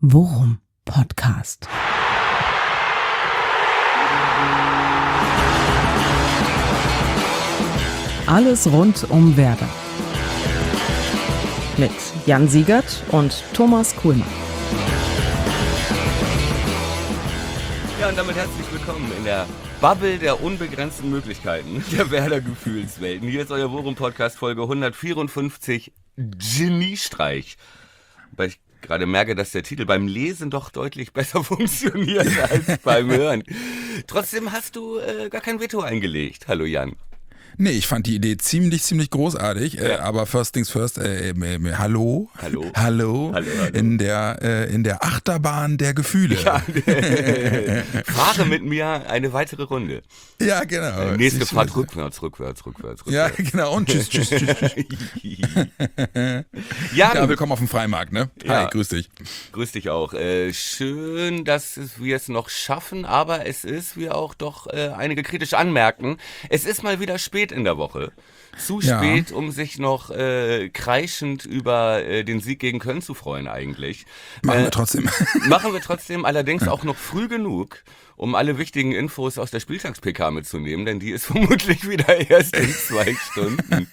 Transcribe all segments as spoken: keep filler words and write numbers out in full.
Worum Podcast. Alles rund um Werder. Mit Jan Siegert und Thomas Kuhlmann. Ja, und damit herzlich willkommen in der Bubble der unbegrenzten Möglichkeiten der Werder-Gefühlswelten. Hier ist euer Worum-Podcast, Folge hundertvierundfünfzig, Geniestreich. Weil ich gerade merke, dass der Titel beim Lesen doch deutlich besser funktioniert als beim Hören. Trotzdem hast du äh, gar kein Veto eingelegt. Hallo Jan. Nee, ich fand die Idee ziemlich, ziemlich großartig, Ja. äh, aber first things first, äh, äh, äh, hallo, Hallo. hallo, Hallo, hallo. in der äh, in der Achterbahn der Gefühle. Ja, fahre mit mir eine weitere Runde. Ja, genau. Äh, nächste Siehst du, Fahrt was- rückwärts, rückwärts, rückwärts, Ja, rückwärts. genau, und tschüss, tschüss, tschüss. tschüss. Jan, Ja, willkommen auf dem Freimarkt, ne? Hi, Ja. grüß dich. grüß dich auch. Äh, schön, dass es- wir es noch schaffen, aber es ist, wie auch doch äh, einige kritisch anmerken, es ist mal wieder spät in der Woche. Zu Ja. spät, um sich noch äh, kreischend über äh, den Sieg gegen Köln zu freuen eigentlich. Machen Äh, wir trotzdem. Machen wir trotzdem, allerdings auch noch früh genug, um alle wichtigen Infos aus der Spieltags-P K mitzunehmen, denn die ist vermutlich wieder erst in zwei Stunden.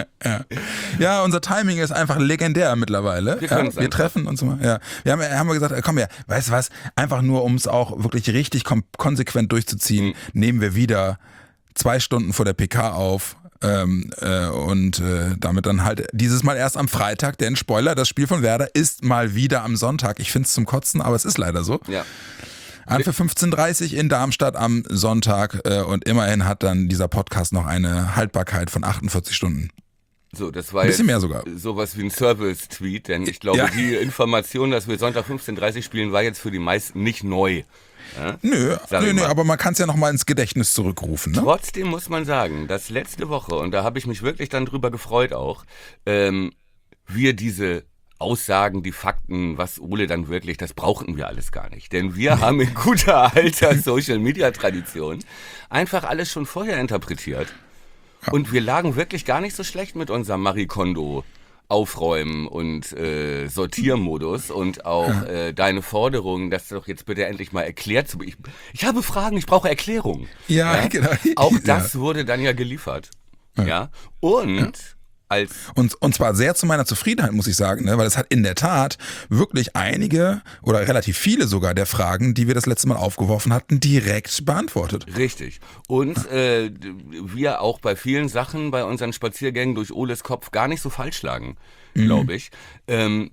Ja, unser Timing ist einfach legendär mittlerweile. Wir ja, können's wir einfach. treffen uns mal. Ja, wir haben, haben wir gesagt, äh, komm her, weißt du was? Einfach nur, um es auch wirklich richtig kom- konsequent durchzuziehen, Mhm. nehmen wir wieder zwei Stunden vor der P K auf. Ähm, äh, und äh, damit dann halt dieses Mal erst am Freitag, denn Spoiler, das Spiel von Werder ist mal wieder am Sonntag. Ich find's zum Kotzen, aber es ist leider so. Ja. An für fünfzehn Uhr dreißig in Darmstadt am Sonntag äh, und immerhin hat dann dieser Podcast noch eine Haltbarkeit von achtundvierzig Stunden. So, das war Ein bisschen jetzt mehr sogar. sowas wie ein Service-Tweet, denn ich glaube, Ja. die Information, dass wir Sonntag fünfzehn Uhr dreißig spielen, war jetzt für die meisten nicht neu. Ja? Nö, Sag nö, ich nö, mal. aber man kann es ja noch mal ins Gedächtnis zurückrufen. Ne? Trotzdem muss man sagen, dass letzte Woche, und da habe ich mich wirklich dann drüber gefreut auch, ähm, wir diese Aussagen, die Fakten, was Ole dann wirklich, das brauchten wir alles gar nicht. Denn wir haben in guter alter Social-Media-Tradition einfach alles schon vorher interpretiert. Und wir lagen wirklich gar nicht so schlecht mit unserem Marie Kondo Aufräumen und äh, Sortiermodus und auch äh, deine Forderung, dass doch jetzt bitte endlich mal erklärt zu. Ich, ich habe Fragen, ich brauche Erklärung. Ja, genau. Auch das Ja. wurde dann ja geliefert. Ja. Und als Und, und zwar sehr zu meiner Zufriedenheit, muss ich sagen, ne? Weil es hat in der Tat wirklich einige oder relativ viele sogar der Fragen, die wir das letzte Mal aufgeworfen hatten, direkt beantwortet. richtig. Und äh, wir auch bei vielen Sachen bei unseren Spaziergängen durch Oles Kopf gar nicht so falsch lagen, glaube ich. Ähm,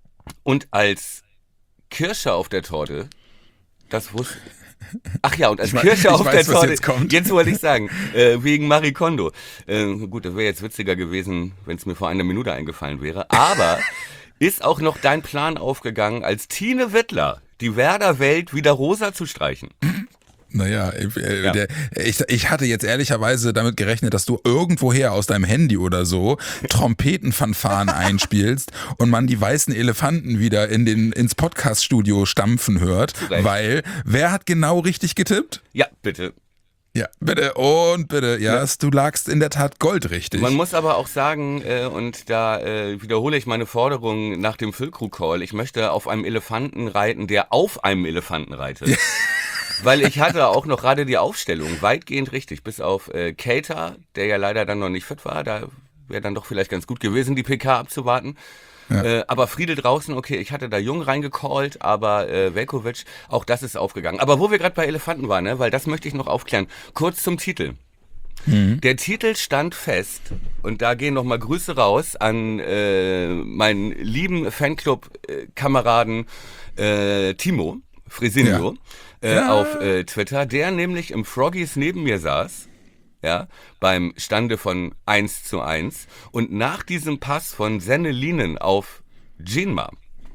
und als Kirsche auf der Torte, das wusste Ach ja, und als Ich wei- Kirsche ich auf weiß, der was Torte, jetzt kommt. jetzt wollte ich sagen, äh, wegen Marie Kondo. Äh, gut, das wäre jetzt witziger gewesen, wenn es mir vor einer Minute eingefallen wäre. Aber ist auch noch dein Plan aufgegangen, als Tine Wittler die Werder-Welt wieder rosa zu streichen? Naja, äh, Ja. der, ich, ich hatte jetzt ehrlicherweise damit gerechnet, dass du irgendwoher aus deinem Handy oder so Trompetenfanfaren einspielst und man die weißen Elefanten wieder in den, ins Podcast-Studio stampfen hört, Recht. weil wer hat genau richtig getippt? Ja, bitte. Ja, bitte und bitte, ja, du lagst in der Tat goldrichtig. Man muss aber auch sagen, äh, und da äh, wiederhole ich meine Forderung nach dem Füllkrug-Call, ich möchte auf einem Elefanten reiten, der auf einem Elefanten reitet. Weil ich hatte auch noch gerade die Aufstellung weitgehend richtig, bis auf äh, Keita, der ja leider dann noch nicht fit war, da wäre dann doch vielleicht ganz gut gewesen, die P K abzuwarten. Äh, aber Friedel draußen, okay, ich hatte da Jung reingecallt, aber äh, Velkovic, auch das ist aufgegangen. Aber wo wir gerade bei Elefanten waren, ne, weil das möchte ich noch aufklären, kurz zum Titel. Der Titel stand fest und da gehen nochmal Grüße raus an äh, meinen lieben Fanclub-Kameraden äh, Timo Fresinio äh, Ja. auf äh, Twitter, der nämlich im Froggies neben mir saß, ja, beim Stande von eins zu eins und nach diesem Pass von Sennelinen auf Jinma,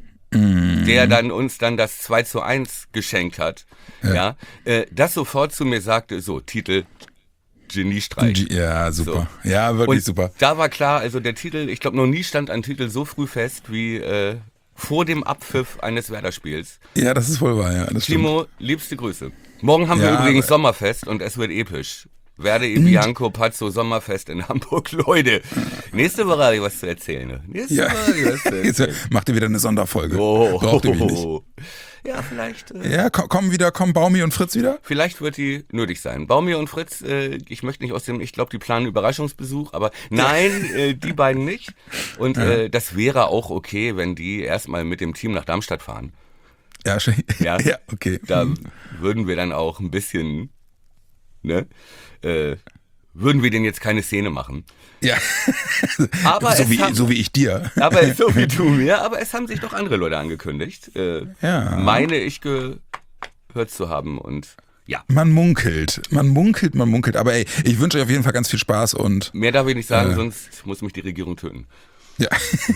der dann uns dann das zwei zu eins geschenkt hat, ja, äh, das sofort zu mir sagte, so, Titel Geniestreich. Ja, super. Ja, wirklich Und super. da war klar, also der Titel, ich glaube noch nie stand ein Titel so früh fest wie äh, vor dem Abpfiff eines Werder-Spiels. Ja, das ist wohl wahr, ja. Das stimmt. Timo, liebste Grüße. Morgen haben wir Ja, übrigens aber- Sommerfest und es wird episch. Werde e Bianco Pazzo Sommerfest in Hamburg, Leute. Nächste Woche habe ich was zu erzählen. Ne? Nächste Ja. Woche habe ich was zu Jetzt erzählen. macht ihr wieder eine Sonderfolge. Oh, Braucht ihr mich nicht. vielleicht... Äh, Ja, komm, kommen wieder, kommen Baumi und Fritz wieder? Vielleicht wird die nötig sein. Baumi und Fritz, äh, ich möchte nicht aus dem, ich glaube, die planen Überraschungsbesuch, aber nein, äh, die beiden nicht. Und äh, das wäre auch okay, wenn die erstmal mit dem Team nach Darmstadt fahren. Ja, schön. Ja, ja okay. Da würden wir dann auch ein bisschen, ne, äh, würden wir denen jetzt keine Szene machen. Ja, aber so, es wie, haben, so wie ich dir. Aber so wie du mir, aber es haben sich doch andere Leute angekündigt, äh, Ja. meine ich gehört zu haben und ja. Man munkelt, man munkelt, man munkelt. Aber ey, ich wünsche euch auf jeden Fall ganz viel Spaß und... Mehr darf ich nicht sagen, äh, sonst muss mich die Regierung töten. Ja.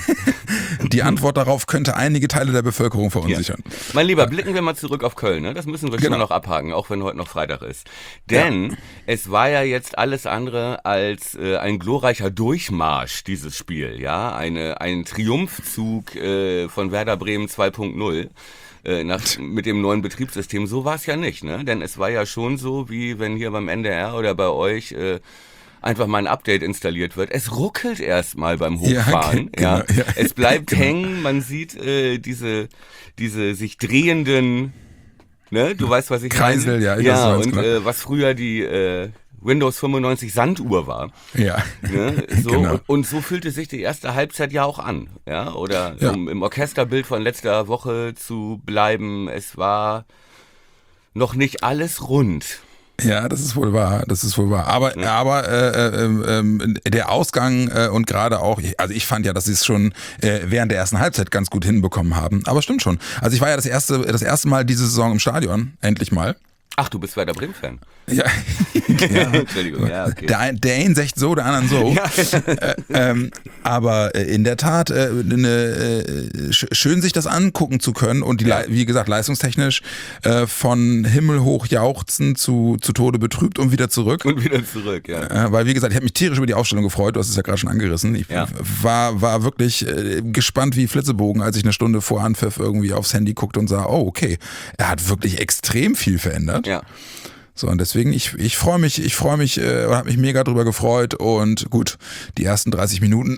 Die Antwort darauf könnte einige Teile der Bevölkerung verunsichern. Ja. Mein Lieber, blicken wir mal zurück auf Köln. Ne? Das müssen wir Genau. schon noch abhaken, auch wenn heute noch Freitag ist. Denn ja. es war ja jetzt alles andere als äh, ein glorreicher Durchmarsch, dieses Spiel. Ja, Eine, ein Triumphzug äh, von Werder Bremen zwei Punkt null. Äh, nach, mit dem neuen Betriebssystem. So war es ja nicht. Ne? Denn es war ja schon so, wie wenn hier beim N D R oder bei euch... Äh, einfach mal ein Update installiert wird. Es ruckelt erstmal beim Hochfahren. Ja, ja. genau, ja. Es bleibt Genau. hängen, man sieht äh, diese, diese sich drehenden, ne, du weißt, was ich Kreisel, meine? ja. Ich Ja, weiß, und genau. äh, was früher die äh, Windows fünfundneunzig Sanduhr war. Ja, Ne? So, genau. und, und so fühlte sich die erste Halbzeit ja auch an. Ja, oder Ja. um im Orchesterbild von letzter Woche zu bleiben, es war noch nicht alles rund. Ja, das ist wohl wahr, das ist wohl wahr. Aber, ja. aber äh, äh, äh, der Ausgang äh, und gerade auch, also ich fand ja, dass sie es schon äh, während der ersten Halbzeit ganz gut hinbekommen haben. Aber stimmt schon. Also ich war ja das erste, das erste Mal diese Saison im Stadion, endlich mal. Ach, du bist Werder Bremen-Fan. Ja. ja. Entschuldigung, ja, okay. Der, ein, der einen sagt so, der anderen so. Ja. äh, ähm, aber äh, in der Tat, äh, ne, äh, sch- schön sich das angucken zu können und die, Ja. Le- wie gesagt, leistungstechnisch äh, von Himmel hoch jauchzen zu, zu Tode betrübt und wieder zurück. Und wieder zurück, ja. Äh, weil, wie gesagt, ich habe mich tierisch über die Aufstellung gefreut, du hast es ja gerade schon angerissen. Ich Ja. war, war wirklich äh, gespannt wie Flitzebogen, als ich eine Stunde vor Anpfiff irgendwie aufs Handy guckte und sah, oh, okay, er hat wirklich extrem viel verändert. Ja. So, und deswegen, ich, ich freue mich, ich freue mich, äh, habe mich mega drüber gefreut und gut, die ersten dreißig Minuten,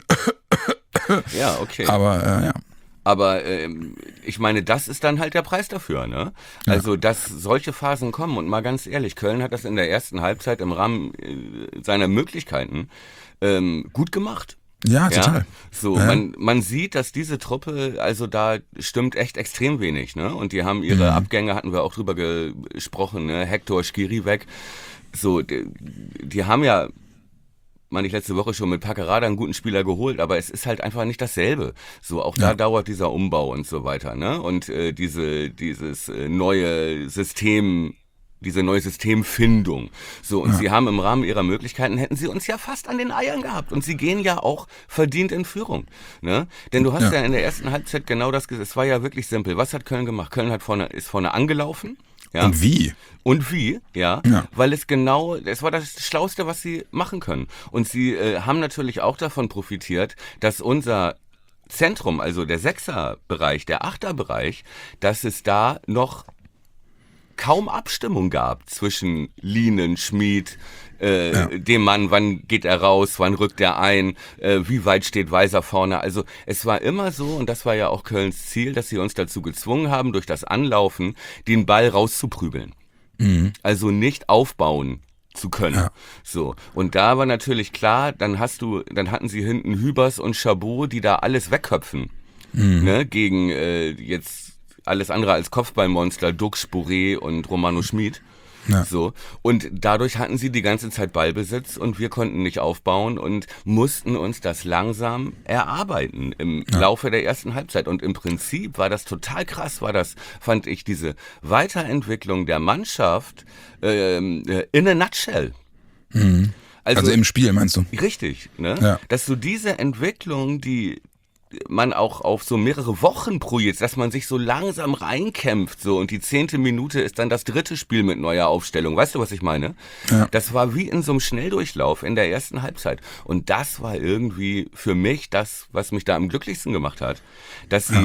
Ja, okay. aber äh, ja. Aber ähm, ich meine, das ist dann halt der Preis dafür, ne? Also, dass solche Phasen kommen. Und mal ganz ehrlich, Köln hat das in der ersten Halbzeit im Rahmen äh, seiner Möglichkeiten ähm, gut gemacht. Ja, total. So, Ja. man, man sieht, dass diese Truppe, also da stimmt echt extrem wenig, ne? Und die haben ihre Mhm. Abgänge, hatten wir auch drüber gesprochen, ne? Hector, Skiri weg. So, die, die haben ja, meine ich letzte Woche schon mit Packerada einen guten Spieler geholt, aber es ist halt einfach nicht dasselbe. So, auch da Ja. dauert dieser Umbau und so weiter, ne? Und äh, diese, dieses äh, neue System, diese neue Systemfindung. So, und Ja. sie haben im Rahmen ihrer Möglichkeiten, hätten sie uns ja fast an den Eiern gehabt. Und sie gehen ja auch verdient in Führung. Ne? Denn du hast ja. Ja. in der ersten Halbzeit genau das gesagt. Es war ja wirklich simpel. Was hat Köln gemacht? Köln hat vorne, ist vorne angelaufen. Ja. Und wie? Und wie, ja, Ja. weil es genau, es war das Schlauste, was sie machen können. Und sie äh, haben natürlich auch davon profitiert, dass unser Zentrum, also der Sechserbereich, der Achterbereich, dass es da noch kaum Abstimmung gab zwischen Lienen, Schmid, äh, Ja. dem Mann, wann geht er raus, wann rückt er ein, äh, wie weit steht Weiser vorne. Also es war immer so, und das war ja auch Kölns Ziel, dass sie uns dazu gezwungen haben, durch das Anlaufen den Ball rauszuprügeln. Mhm. Also nicht aufbauen zu können. Ja. So. Und da war natürlich klar, dann hast du, dann hatten sie hinten Hübers und Chabot, die da alles wegköpfen. Mhm. Ne, gegen äh, jetzt alles andere als Kopfballmonster, Dux, Boré und Romano Schmid. Ja. So. Und dadurch hatten sie die ganze Zeit Ballbesitz und wir konnten nicht aufbauen und mussten uns das langsam erarbeiten im Ja. Laufe der ersten Halbzeit. Und im Prinzip war das total krass, war das, fand ich, diese Weiterentwicklung der Mannschaft ähm, äh, in a nutshell. Mhm. Also, Also im Spiel, meinst du? richtig, ne? Ja. Dass du diese Entwicklung, die man auch auf so mehrere Wochen projiziert, dass man sich so langsam reinkämpft, so, und die zehnte Minute ist dann das dritte Spiel mit neuer Aufstellung. Weißt du, was ich meine? Ja. Das war wie in so einem Schnelldurchlauf in der ersten Halbzeit. Und das war irgendwie für mich das, was mich da am glücklichsten gemacht hat. Dass sie Ja.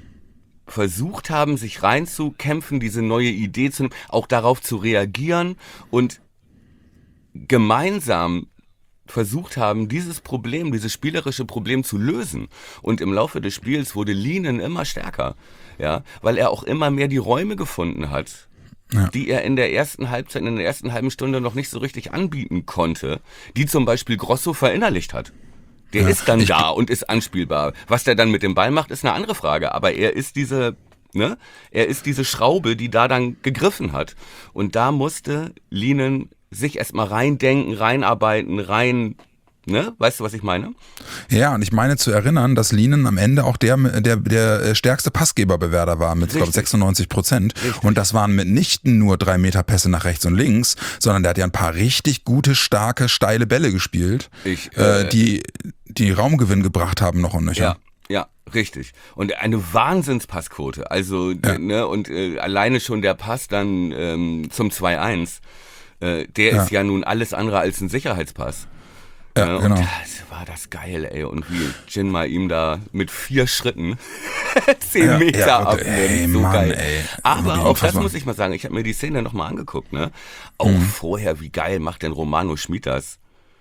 versucht haben, sich reinzukämpfen, diese neue Idee zu nehmen, auch darauf zu reagieren und gemeinsam versucht haben, dieses Problem, dieses spielerische Problem zu lösen. Und im Laufe des Spiels wurde Lienen immer stärker, ja, weil er auch immer mehr die Räume gefunden hat, ja. die er in der ersten Halbzeit, in der ersten halben Stunde noch nicht so richtig anbieten konnte, die zum Beispiel Grosso verinnerlicht hat. Der ja. ist dann ich da und ist anspielbar. Was der dann mit dem Ball macht, ist eine andere Frage. Aber er ist diese, ne, er ist diese Schraube, die da dann gegriffen hat. Und da musste Lienen sich erstmal reindenken, reinarbeiten, rein, ne? Weißt du, was ich meine? Ja, und ich meine zu erinnern, dass Lienen am Ende auch der, der, der stärkste Passgeber bei Werder war mit, glaube sechsundneunzig Prozent. Richtig. Und das waren mitnichten nur drei Meter Pässe nach rechts und links, sondern der hat ja ein paar richtig gute, starke, steile Bälle gespielt, ich, äh, die, die Raumgewinn gebracht haben noch und nöcher. Ja. Ja, richtig. Und eine Wahnsinnspassquote. Also, ja. ne, und äh, alleine schon der Pass dann ähm, zum zwei eins. Der ja. ist ja nun alles andere als ein Sicherheitspass. Ja, ja, genau. Und das war das geil, ey. Und wie Jinma ihm da mit vier Schritten zehn ja, Meter ja, abnimmt. Ey, so Mann, geil. Ey. Aber auch das muss ich mal sagen, ich habe mir die Szene nochmal angeguckt, ne? Auch mhm. vorher, wie geil macht denn Romano Schmid das?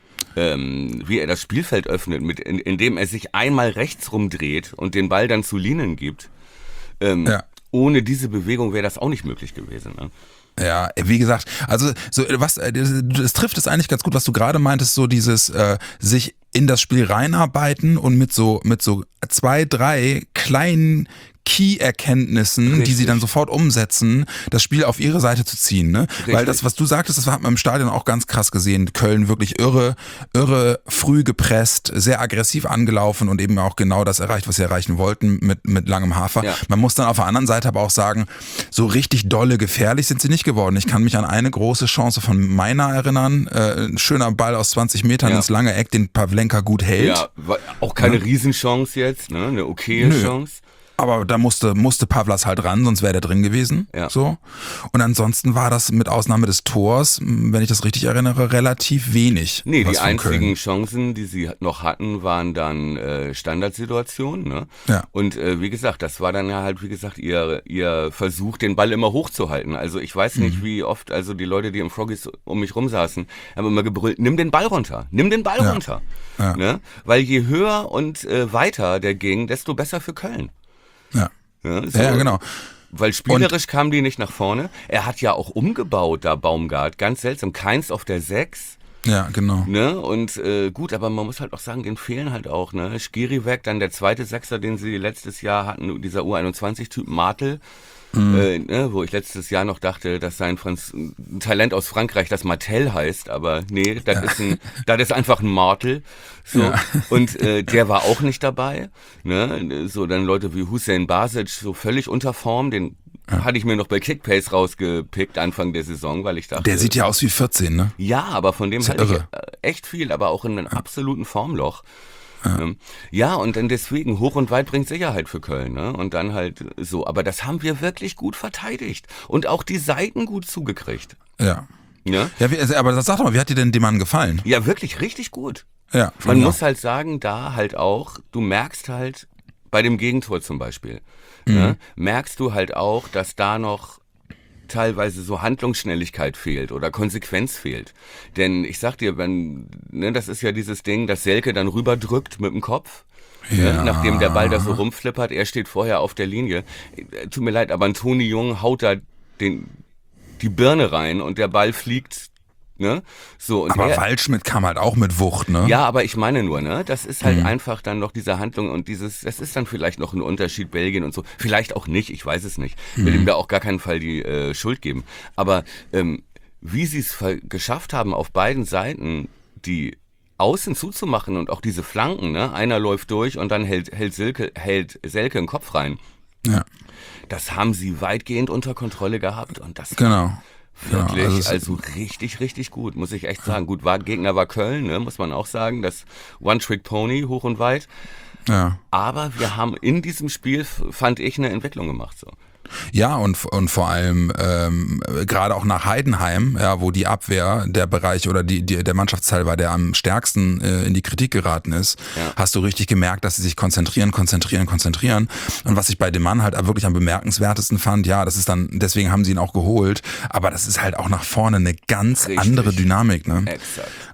Ähm, wie er das Spielfeld öffnet, mit, in, indem er sich einmal rechts rumdreht und den Ball dann zu Lienen gibt. Ähm, ja. Ohne diese Bewegung wäre das auch nicht möglich gewesen, ne? Ja, wie gesagt, also so was, es trifft es eigentlich ganz gut, was du gerade meintest, so dieses äh, sich in das Spiel reinarbeiten und mit so mit so zwei, drei kleinen Key-Erkenntnissen, Richtig. die sie dann sofort umsetzen, das Spiel auf ihre Seite zu ziehen, ne? Richtig. Weil das, was du sagtest, das hat man im Stadion auch ganz krass gesehen. Köln wirklich irre, irre früh gepresst, sehr aggressiv angelaufen und eben auch genau das erreicht, was sie erreichen wollten mit, mit langem Hafer. Ja. Man muss dann auf der anderen Seite aber auch sagen, so richtig dolle gefährlich sind sie nicht geworden. Ich kann mich an eine große Chance von Meiner erinnern, äh, ein schöner Ball aus zwanzig Metern ja. ins lange Eck, den Pavlenka gut hält. Ja, auch keine ja. Riesenchance jetzt, ne? Eine okaye Nö. Chance. Aber da musste, musste Pavlas halt ran, sonst wäre der drin gewesen. Ja. So. Und ansonsten war das mit Ausnahme des Tors, wenn ich das richtig erinnere, relativ wenig. Nee, die einzigen Köln. Chancen, die sie noch hatten, waren dann äh, Standardsituationen. Ne? Ja. Und äh, wie gesagt, das war dann ja halt, wie gesagt, ihr, ihr Versuch, den Ball immer hochzuhalten. Also ich weiß nicht, mhm. wie oft, also die Leute, die im Froggies um mich rumsaßen, haben immer gebrüllt, nimm den Ball runter, nimm den Ball ja. runter. Ja. Ne? Weil je höher und äh, weiter der ging, desto besser für Köln. Ja. Ja, so, ja, genau. Weil spielerisch und kamen die nicht nach vorne. Er hat ja auch umgebaut, da Baumgart. Ganz seltsam. Keins auf der sechs. Ja, genau. Ne? Und äh, gut, aber man muss halt auch sagen, denen fehlen halt auch. Ne? Skiri weg, dann der zweite Sechser, den sie letztes Jahr hatten, dieser U einundzwanzig-Typ Martel. Mhm. Äh, ne, wo ich letztes Jahr noch dachte, das sei ein, Franz- ein Talent aus Frankreich, das Martel heißt, aber nee, das ja. ist ein, das ist einfach ein Martel. So. Ja. Und äh, der war auch nicht dabei. Ne? So dann Leute wie Hussein Basic, so völlig unter Form, den ja. hatte ich mir noch bei Kickpace rausgepickt Anfang der Saison, weil ich dachte... Der sieht ja aus wie vierzehn, ne? Ja, aber von dem hatte ich echt viel, aber auch in einem ja. absoluten Formloch. Ja. ja, und dann deswegen, hoch und weit bringt Sicherheit für Köln, ne? Und dann halt so. Aber das haben wir wirklich gut verteidigt. Und auch die Seiten gut zugekriegt. Ja. Ja, ja wie, aber sag doch mal, wie hat dir denn dem Mann gefallen? Ja, wirklich richtig gut. Ja. Man muss auch. halt sagen, da halt auch, du merkst halt, bei dem Gegentor zum Beispiel, mhm. ne, merkst du halt auch, dass da noch teilweise so Handlungsschnelligkeit fehlt oder Konsequenz fehlt. Denn ich sag dir, wenn, ne, das ist ja dieses Ding, dass Selke dann rüberdrückt mit dem Kopf, ja. ne, nachdem der Ball da so rumflippert, er steht vorher auf der Linie. Tut mir leid, aber ein Toni Jung haut da den, die Birne rein und der Ball fliegt. Ne? So, und aber er, Waldschmidt kam halt auch mit Wucht, ne? Ja, aber ich meine nur, ne, das ist halt mhm. einfach dann noch diese Handlung und dieses, das ist dann vielleicht noch ein Unterschied Belgien und so, vielleicht auch nicht, ich weiß es nicht, ich will mhm. ihm da auch gar keinen Fall die äh, Schuld geben, aber ähm, wie sie es ver- geschafft haben, auf beiden Seiten die Außen zuzumachen und auch diese Flanken, ne, einer läuft durch und dann hält, hält, Silke, hält Selke den Kopf rein, ja. das haben sie weitgehend unter Kontrolle gehabt und das genau. Wirklich, ja, also, also richtig, richtig gut, muss ich echt sagen. Gut, war, Gegner war Köln, ne, muss man auch sagen, das One-Trick-Pony hoch und weit. Ja. Aber wir haben in diesem Spiel, fand ich, eine Entwicklung gemacht. So. Ja, und, und vor allem ähm, gerade auch nach Heidenheim, ja, wo die Abwehr der Bereich oder die, die der Mannschaftsteil war, der am stärksten äh, in die Kritik geraten ist, ja. hast du richtig gemerkt, dass sie sich konzentrieren, konzentrieren, konzentrieren. Und was ich bei dem Mann halt wirklich am bemerkenswertesten fand, ja, das ist dann, deswegen haben sie ihn auch geholt, aber das ist halt auch nach vorne eine ganz richtig. andere Dynamik, ne? Exakt.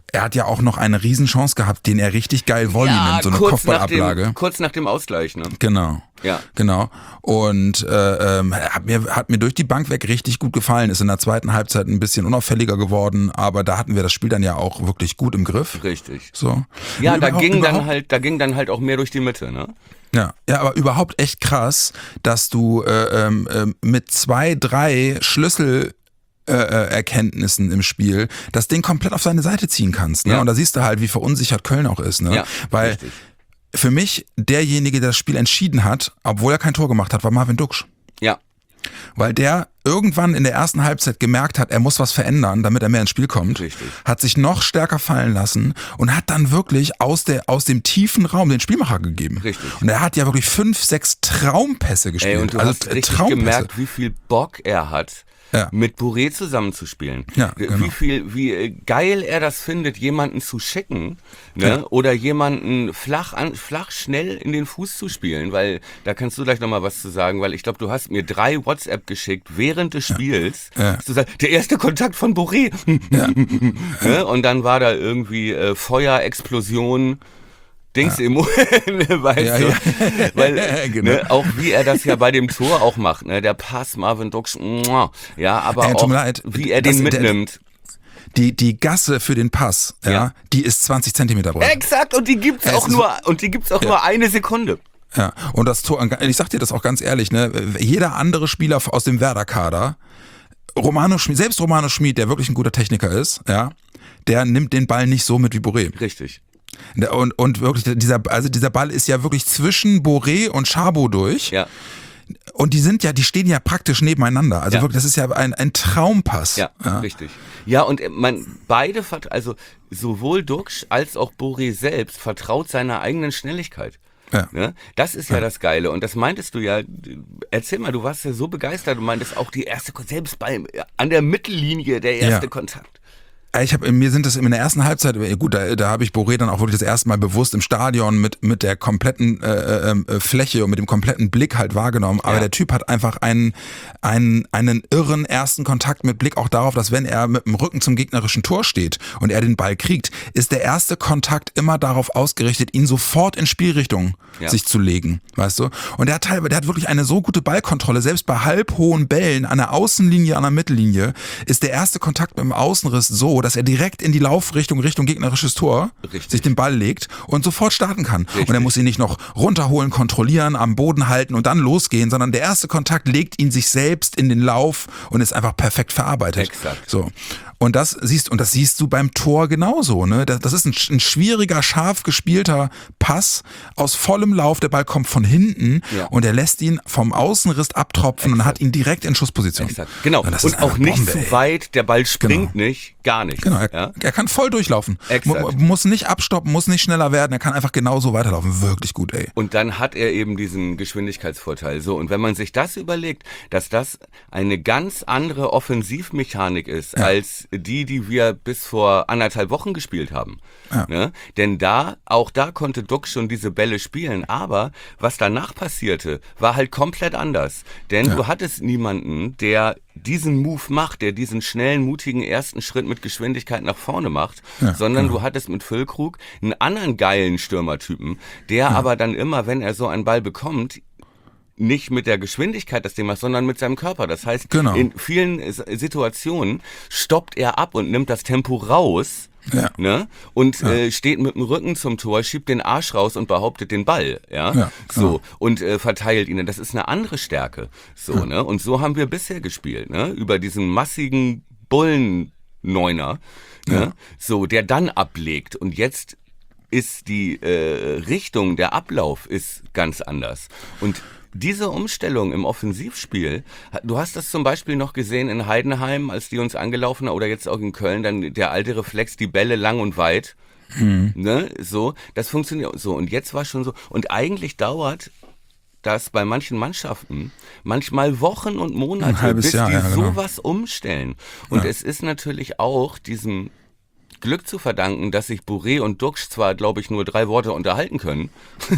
er hat ja auch noch eine Riesenchance gehabt, den er richtig geil Volley Ja, nimmt, so eine kurz Kopfballablage. Nach dem, kurz nach dem Ausgleich, ne? Genau. Ja. Genau. Und äh, ähm, hat, mir, hat mir durch die Bank weg richtig gut gefallen. Ist in der zweiten Halbzeit ein bisschen unauffälliger geworden, aber da hatten wir das Spiel dann ja auch wirklich gut im Griff. Richtig. So. Ja, da Überhaupt- ging dann überhaupt- halt, da ging dann halt auch mehr durch die Mitte, ne? Ja, ja, aber überhaupt echt krass, dass du äh, ähm, ähm, mit zwei, drei Schlüssel äh, äh, Erkenntnissen im Spiel das Ding komplett auf seine Seite ziehen kannst. Ne? Ja. Und da siehst du halt, wie verunsichert Köln auch ist. Ne? Ja, Weil richtig. für mich derjenige, der das Spiel entschieden hat, obwohl er kein Tor gemacht hat, war Marvin Duksch. Ja. Weil der irgendwann in der ersten Halbzeit gemerkt hat, er muss was verändern, damit er mehr ins Spiel kommt. Richtig. Hat sich noch stärker fallen lassen und hat dann wirklich aus, der, aus dem tiefen Raum den Spielmacher gegeben. Richtig. Und er hat ja wirklich fünf, sechs Traumpässe gespielt. Ey, und du also hast richtig Traumpässe. gemerkt, wie viel Bock er hat, Ja. mit Bourré zusammenzuspielen. Ja, genau. Wie viel, wie äh, geil er das findet, jemanden zu schicken, ne? Ja. Oder jemanden flach an, flach schnell in den Fuß zu spielen, weil da kannst du gleich nochmal was zu sagen, weil ich glaube, du hast mir drei WhatsApp geschickt während des Spiels. Ja. Dass du sagst, der erste Kontakt von Bourré. Ne? Und dann war da irgendwie äh, Feuer, Explosion. Dings im weißt Ja, du? ja. Weil, Genau. ne, auch wie er das ja bei dem Tor auch macht, ne, der Pass Marvin Duksch, muah, ja, aber Ey, tut auch mir leid. wie er Das- den der- mitnimmt. Die, die Gasse für den Pass, ja, Ja. die ist zwanzig Zentimeter breit. Exakt, und die gibt's Es auch ist- nur und die gibt's auch nur eine Sekunde. Ja, und das Tor, ich sag dir das auch ganz ehrlich, ne, jeder andere Spieler aus dem Werder-Kader, Romano Schmid, selbst Romano Schmid, der wirklich ein guter Techniker ist, ja, der nimmt den Ball nicht so mit wie Bourré. Richtig. Und, und wirklich, dieser, also dieser Ball ist ja wirklich zwischen Bourré und Chabo durch. Ja, Und die sind ja, die stehen ja praktisch nebeneinander. Also Ja. wirklich, das ist ja ein, ein Traumpass. ja, richtig. Ja, und äh, man beide vert- also sowohl Duksch als auch Bourré selbst vertraut seiner eigenen Schnelligkeit. Ja. Ne? Das ist ja, das Geile. Und das meintest du ja, erzähl mal, du warst ja so begeistert, du meintest auch die erste, selbst bei, an der Mittellinie der erste Ja. Kontakt. Ich hab, mir sind das in der ersten Halbzeit, gut, da, da habe ich Bourré dann auch wirklich das erste Mal bewusst im Stadion mit, mit der kompletten äh, äh, Fläche und mit dem kompletten Blick halt wahrgenommen. Aber Ja. der Typ hat einfach einen, einen, einen irren ersten Kontakt mit Blick auch darauf, dass wenn er mit dem Rücken zum gegnerischen Tor steht und er den Ball kriegt, ist der erste Kontakt immer darauf ausgerichtet, ihn sofort in Spielrichtung Ja. sich zu legen, weißt du? Und der hat teilweise, der hat wirklich eine so gute Ballkontrolle, selbst bei halbhohen Bällen an der Außenlinie, an der Mittellinie, ist der erste Kontakt mit dem Außenriss so, dass er direkt in die Laufrichtung, Richtung gegnerisches Tor Richtig. sich den Ball legt und sofort starten kann. Richtig. Und er muss ihn nicht noch runterholen, kontrollieren, am Boden halten und dann losgehen, sondern der erste Kontakt legt ihn sich selbst in den Lauf und ist einfach perfekt verarbeitet. Exakt. So. Und das siehst, und das siehst du beim Tor genauso, ne? Das, das ist ein, ein schwieriger, scharf gespielter Pass aus vollem Lauf. Der Ball kommt von hinten Ja. und er lässt ihn vom Außenriss abtropfen und hat ihn direkt in Schussposition. Exakt. Genau. Und, das Und ist auch eine nicht Bombe, zu ey. weit, der Ball springt Genau. nicht, gar nicht. Genau, er, Ja? er kann voll durchlaufen. Exakt. Mu- Muss nicht abstoppen, muss nicht schneller werden, er kann einfach genauso weiterlaufen. Wirklich gut, ey. Und dann hat er eben diesen Geschwindigkeitsvorteil. So, und wenn man sich das überlegt, dass das eine ganz andere Offensivmechanik ist, Ja. als die, die wir bis vor anderthalb Wochen gespielt haben. Ja. Ne? Denn da, auch da konnte Duck schon diese Bälle spielen, aber was danach passierte, war halt komplett anders. Denn Ja. du hattest niemanden, der diesen Move macht, der diesen schnellen, mutigen ersten Schritt mit Geschwindigkeit nach vorne macht, Ja, sondern genau. du hattest mit Füllkrug einen anderen geilen Stürmertypen, der aber dann immer, wenn er so einen Ball bekommt, nicht mit der Geschwindigkeit das Ding macht, sondern mit seinem Körper. Das heißt, Genau. in vielen S- Situationen stoppt er ab und nimmt das Tempo raus, Ja. ne? Und Ja. äh, steht mit dem Rücken zum Tor, schiebt den Arsch raus und behauptet den Ball, ja, Ja, so genau. und äh, verteilt ihn. Das ist eine andere Stärke, so, ne? Und so haben wir bisher gespielt, ne? Über diesen massigen Bullen-Neuner, ne? Ja. So, der dann ablegt und jetzt ist die äh, Richtung, der Ablauf ist ganz anders. Und diese Umstellung im Offensivspiel, du hast das zum Beispiel noch gesehen in Heidenheim, als die uns angelaufen haben, oder jetzt auch in Köln, dann der alte Reflex, die Bälle lang und weit, Mhm. ne, so, das funktioniert so. Und jetzt war schon so, und eigentlich dauert das bei manchen Mannschaften manchmal Wochen und Monate, Ein halbes bis Jahr, die ja, genau. sowas umstellen. Und Ja. es ist natürlich auch diesem Glück zu verdanken, dass sich Bourré und Duksch zwar, glaube ich, nur drei Worte unterhalten können.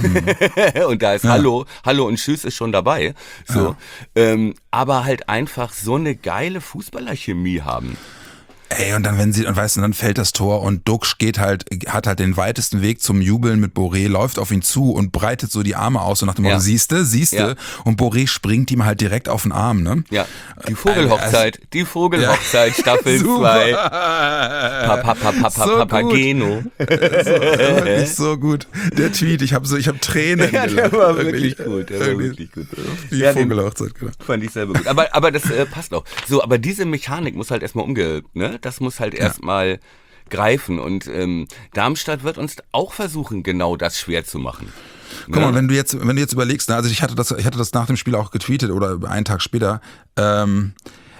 Und da ist Ja. Hallo, Hallo und Tschüss ist schon dabei. So, ähm, aber halt einfach so eine geile Fußballerchemie haben. Ey, und dann, wenn sie, und weißt du, dann fällt das Tor und Duxch geht halt, hat halt den weitesten Weg zum Jubeln mit Boré, läuft auf ihn zu und breitet so die Arme aus und nach dem Motto, Ja. siehste, siehste, Ja. und Boré springt ihm halt direkt auf den Arm, ne? Ja, die Vogelhochzeit, Also- die Vogelhochzeit, Staffel zwei. Papa, Papa, So Papageno. So, wirklich so gut. Der Tweet, ich habe so, ich habe Tränen Ja, der gelacht. war wirklich gut, der war Wirklich. wirklich gut. Die Ja, den- Vogelhochzeit, genau. Fand ich selber gut. Aber, aber das äh, passt auch. So, aber diese Mechanik muss halt erstmal umge... Ne? Das muss halt erstmal greifen. Und ähm, Darmstadt wird uns auch versuchen, genau das schwer zu machen. Guck Ne? mal, wenn du jetzt, wenn du jetzt überlegst, ne, also ich hatte das, ich hatte das nach dem Spiel auch getweetet oder einen Tag später, ähm,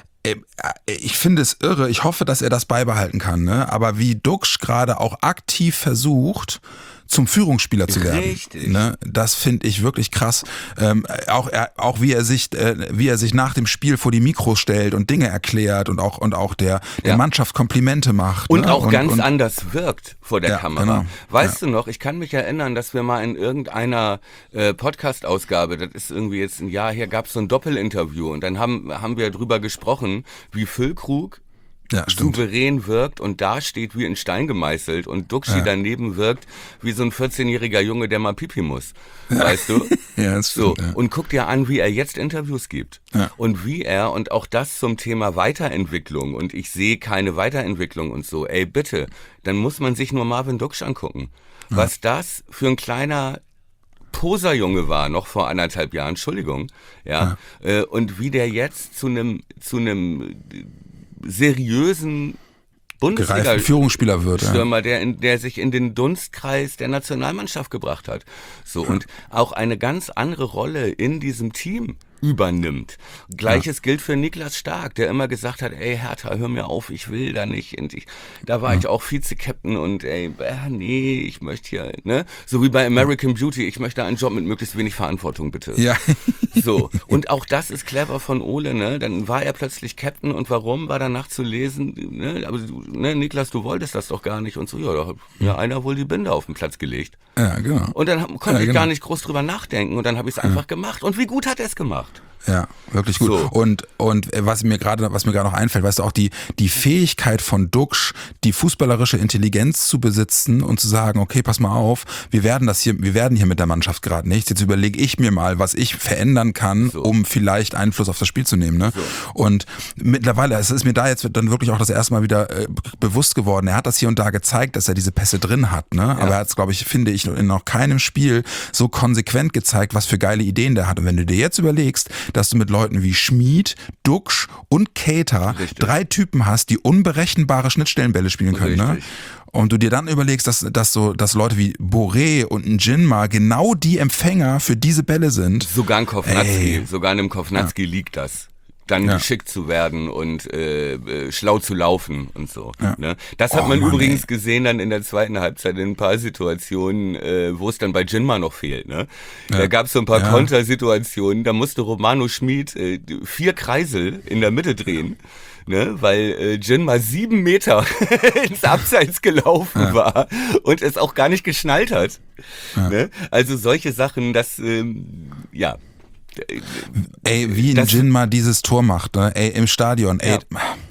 ich finde es irre, ich hoffe, dass er das beibehalten kann, ne? Aber wie Duxch gerade auch aktiv versucht, zum Führungsspieler zu werden. Richtig. Ne? Das finde ich wirklich krass. Ähm, auch er, auch wie er sich, äh, wie er sich nach dem Spiel vor die Mikros stellt und Dinge erklärt und auch und auch der, der Ja. Mannschaft Komplimente macht. Und ne? auch ganz und, anders wirkt vor der Ja, Kamera. genau. Weißt du noch, ich kann mich erinnern, dass wir mal in irgendeiner äh, Podcast-Ausgabe, das ist irgendwie jetzt ein Jahr her, gab es so ein Doppelinterview und dann haben, haben wir drüber gesprochen, wie Füllkrug Ja, stimmt. souverän wirkt und da steht wie in Stein gemeißelt und Duxchi Ja. daneben wirkt wie so ein vierzehnjähriger Junge, der mal Pipi muss. Weißt du? Ja, das So, stimmt. Ja. und guck dir an, wie er jetzt Interviews gibt. Ja. Und wie er, und auch das zum Thema Weiterentwicklung, und ich sehe keine Weiterentwicklung und so, ey bitte, dann muss man sich nur Marvin Duxch angucken. Was das für ein kleiner Poserjunge war, noch vor anderthalb Jahren, Entschuldigung, ja, Äh, und wie der jetzt zu einem, zu einem seriösen Gereiften Bundesliga Führungsspieler wird. Ja. Stürmer, der, in, der sich in den Dunstkreis der Nationalmannschaft gebracht hat. So, und auch eine ganz andere Rolle in diesem Team übernimmt. Gleiches gilt für Niklas Stark, der immer gesagt hat, ey Hertha, hör mir auf, ich will da nicht. Und ich, da war ich auch Vize-Captain und ey, äh, nee, ich möchte hier, ne? So wie bei American Beauty, ich möchte einen Job mit möglichst wenig Verantwortung, bitte. Ja. So, und auch das ist clever von Ole, ne? Dann war er plötzlich Captain und warum war danach zu lesen, ne? Aber du, ne, Niklas, du wolltest das doch gar nicht und so, ja, da hat ja einer wohl die Binde auf den Platz gelegt. Ja, genau. Und dann hab- konnte Ja, ich genau. gar nicht groß drüber nachdenken und dann habe ich es einfach gemacht. Und wie gut hat er es gemacht? Ja, wirklich gut. So. Und und äh, was mir gerade was mir gerade noch einfällt, weißt du, auch die die Fähigkeit von Duxch, die fußballerische Intelligenz zu besitzen und zu sagen, okay, pass mal auf, wir werden das hier wir werden hier mit der Mannschaft gerade nichts. Jetzt überlege ich mir mal, was ich verändern kann, So. um vielleicht Einfluss auf das Spiel zu nehmen, ne? So. Und mittlerweile, es ist mir da jetzt dann wirklich auch das erste Mal wieder äh, bewusst geworden. Er hat das hier und da gezeigt, dass er diese Pässe drin hat, ne? Aber er hat es, glaube ich, finde ich, in noch keinem Spiel so konsequent gezeigt, was für geile Ideen der hat. Und wenn du dir jetzt überlegst, dass du mit Leuten wie Schmid, Duxch und Keita Richtig. drei Typen hast, die unberechenbare Schnittstellenbälle spielen können, ne? Richtig. Und du dir dann überlegst, dass, dass so, dass Leute wie Boré und ein Jinma genau die Empfänger für diese Bälle sind. Sogar ein Kovnatski, Ey. sogar einem Kovnatski liegt das. Dann Ja. geschickt zu werden und äh, äh, schlau zu laufen und so. Ja. Ne? Das hat Oh, man Mann, übrigens ey. gesehen dann in der zweiten Halbzeit in ein paar Situationen, äh, wo es dann bei Jinma noch fehlt. Ne? Da gab es so ein paar Ja. Kontersituationen, da musste Romano Schmid äh, vier Kreisel in der Mitte drehen. Ne, weil äh, Jinma sieben Meter ins Abseits gelaufen Ja. war und es auch gar nicht geschnallt hat. Ne? Also solche Sachen, das, ähm, ja, Ey, wie ein Das- Jinma dieses Tor macht, ne? Ey, im Stadion, ey.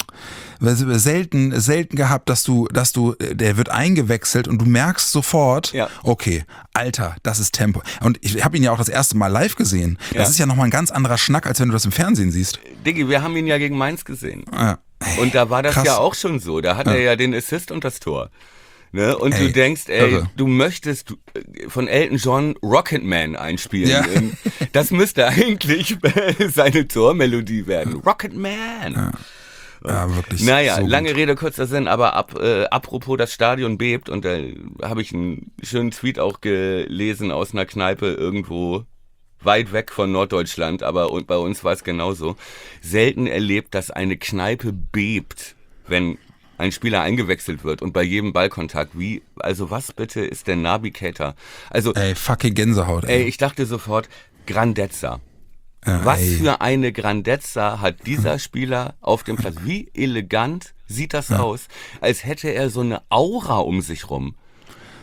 Selten, selten gehabt, dass du, dass du, der wird eingewechselt und du merkst sofort, Ja. okay, Alter, das ist Tempo. Und ich habe ihn ja auch das erste Mal live gesehen. Das Ja. ist ja nochmal ein ganz anderer Schnack, als wenn du das im Fernsehen siehst. Diggi, wir haben ihn ja gegen Mainz gesehen. Ja. Ey, Und da war das krass. ja auch schon so. Da hat er ja den Assist und das Tor. Ne? Und Ey, du denkst, ey, irre. du möchtest du, äh, von Elton John Rocketman einspielen. Ja. Ähm, Das müsste eigentlich seine Tormelodie werden. Rocketman. Ja. Ja, wirklich. Naja, so lange gut. Rede, kurzer Sinn, aber ab, äh, apropos das Stadion bebt und da habe ich einen schönen Tweet auch gelesen aus einer Kneipe irgendwo weit weg von Norddeutschland, aber und bei uns war es genauso. Selten erlebt, dass eine Kneipe bebt, wenn ein Spieler eingewechselt wird und bei jedem Ballkontakt. Wie, also was bitte ist der Naby Keita? Also, Ey, fucking Gänsehaut, ey, ey. ich dachte sofort, Grandezza. Ja, Was ey. für eine Grandezza hat dieser Spieler auf dem Platz? Wie elegant sieht das aus, als hätte er so eine Aura um sich rum.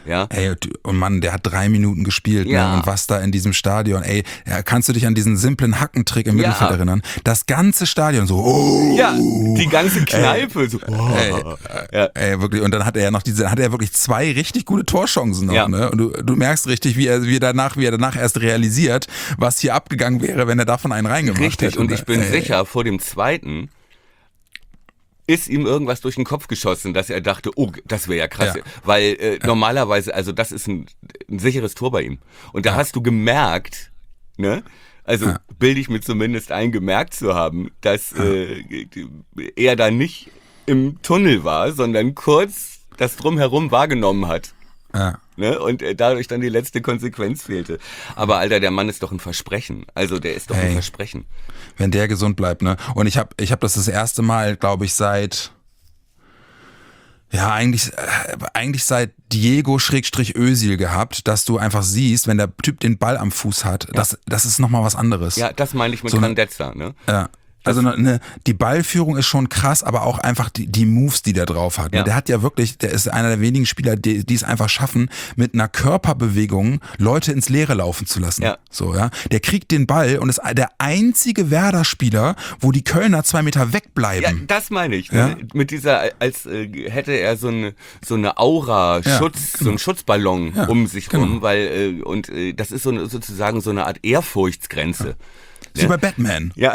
Ja. Ey, und Mann, der hat drei Minuten gespielt, Ja. ne? Und was da in diesem Stadion, ey, ja, kannst du dich an diesen simplen Hackentrick im Ja. Mittelfeld erinnern? Das ganze Stadion so, oh, Ja, die ganze Kneipe. So, oh. ey, Ja. ey, wirklich. Und dann hat er ja noch diese, hat er wirklich zwei richtig gute Torchancen noch, Ja. ne? Und du, du merkst richtig, wie er, wie er danach, wie er danach erst realisiert, was hier abgegangen wäre, wenn er davon einen reingemacht Richtig, hätte. und ich bin ey. sicher, vor dem zweiten ist ihm irgendwas durch den Kopf geschossen, dass er dachte, oh, das wäre ja krass. Ja. Weil äh, normalerweise, also das ist ein, ein sicheres Tor bei ihm. Und da Ja. hast du gemerkt, ne? Also Ja. bilde ich mir zumindest ein, gemerkt zu haben, dass äh, er da nicht im Tunnel war, sondern kurz das Drumherum wahrgenommen hat. Ja. Ne? Und äh, dadurch dann die letzte Konsequenz fehlte. Aber Alter, der Mann ist doch ein Versprechen. Also der ist doch Hey. ein Versprechen. Wenn der gesund bleibt, ne? Und ich habe ich hab das das erste Mal, glaube ich, seit ja, eigentlich äh, eigentlich seit Diego-Özil gehabt, dass du einfach siehst, wenn der Typ den Ball am Fuß hat, das das ist nochmal was anderes. Ja, das meine ich mit So eine- Grandezza, ne? Ja. Also ne, ne, die Ballführung ist schon krass, aber auch einfach die, die Moves, die der drauf hat. Ne? Ja. Der hat ja wirklich, der ist einer der wenigen Spieler, die, die es einfach schaffen, mit einer Körperbewegung Leute ins Leere laufen zu lassen. Ja. So, ja. Der kriegt den Ball und ist der einzige Werder-Spieler, wo die Kölner zwei Meter Ja, wegbleiben. das meine ich. Ne? Ja. Mit dieser, als äh, hätte er so eine so eine Aura, Ja, Schutz, genau. so einen Schutzballon Ja, um sich genau. rum, weil äh, und äh, das ist so eine, sozusagen so eine Art Ehrfurchtsgrenze. Wie bei Batman. Ja.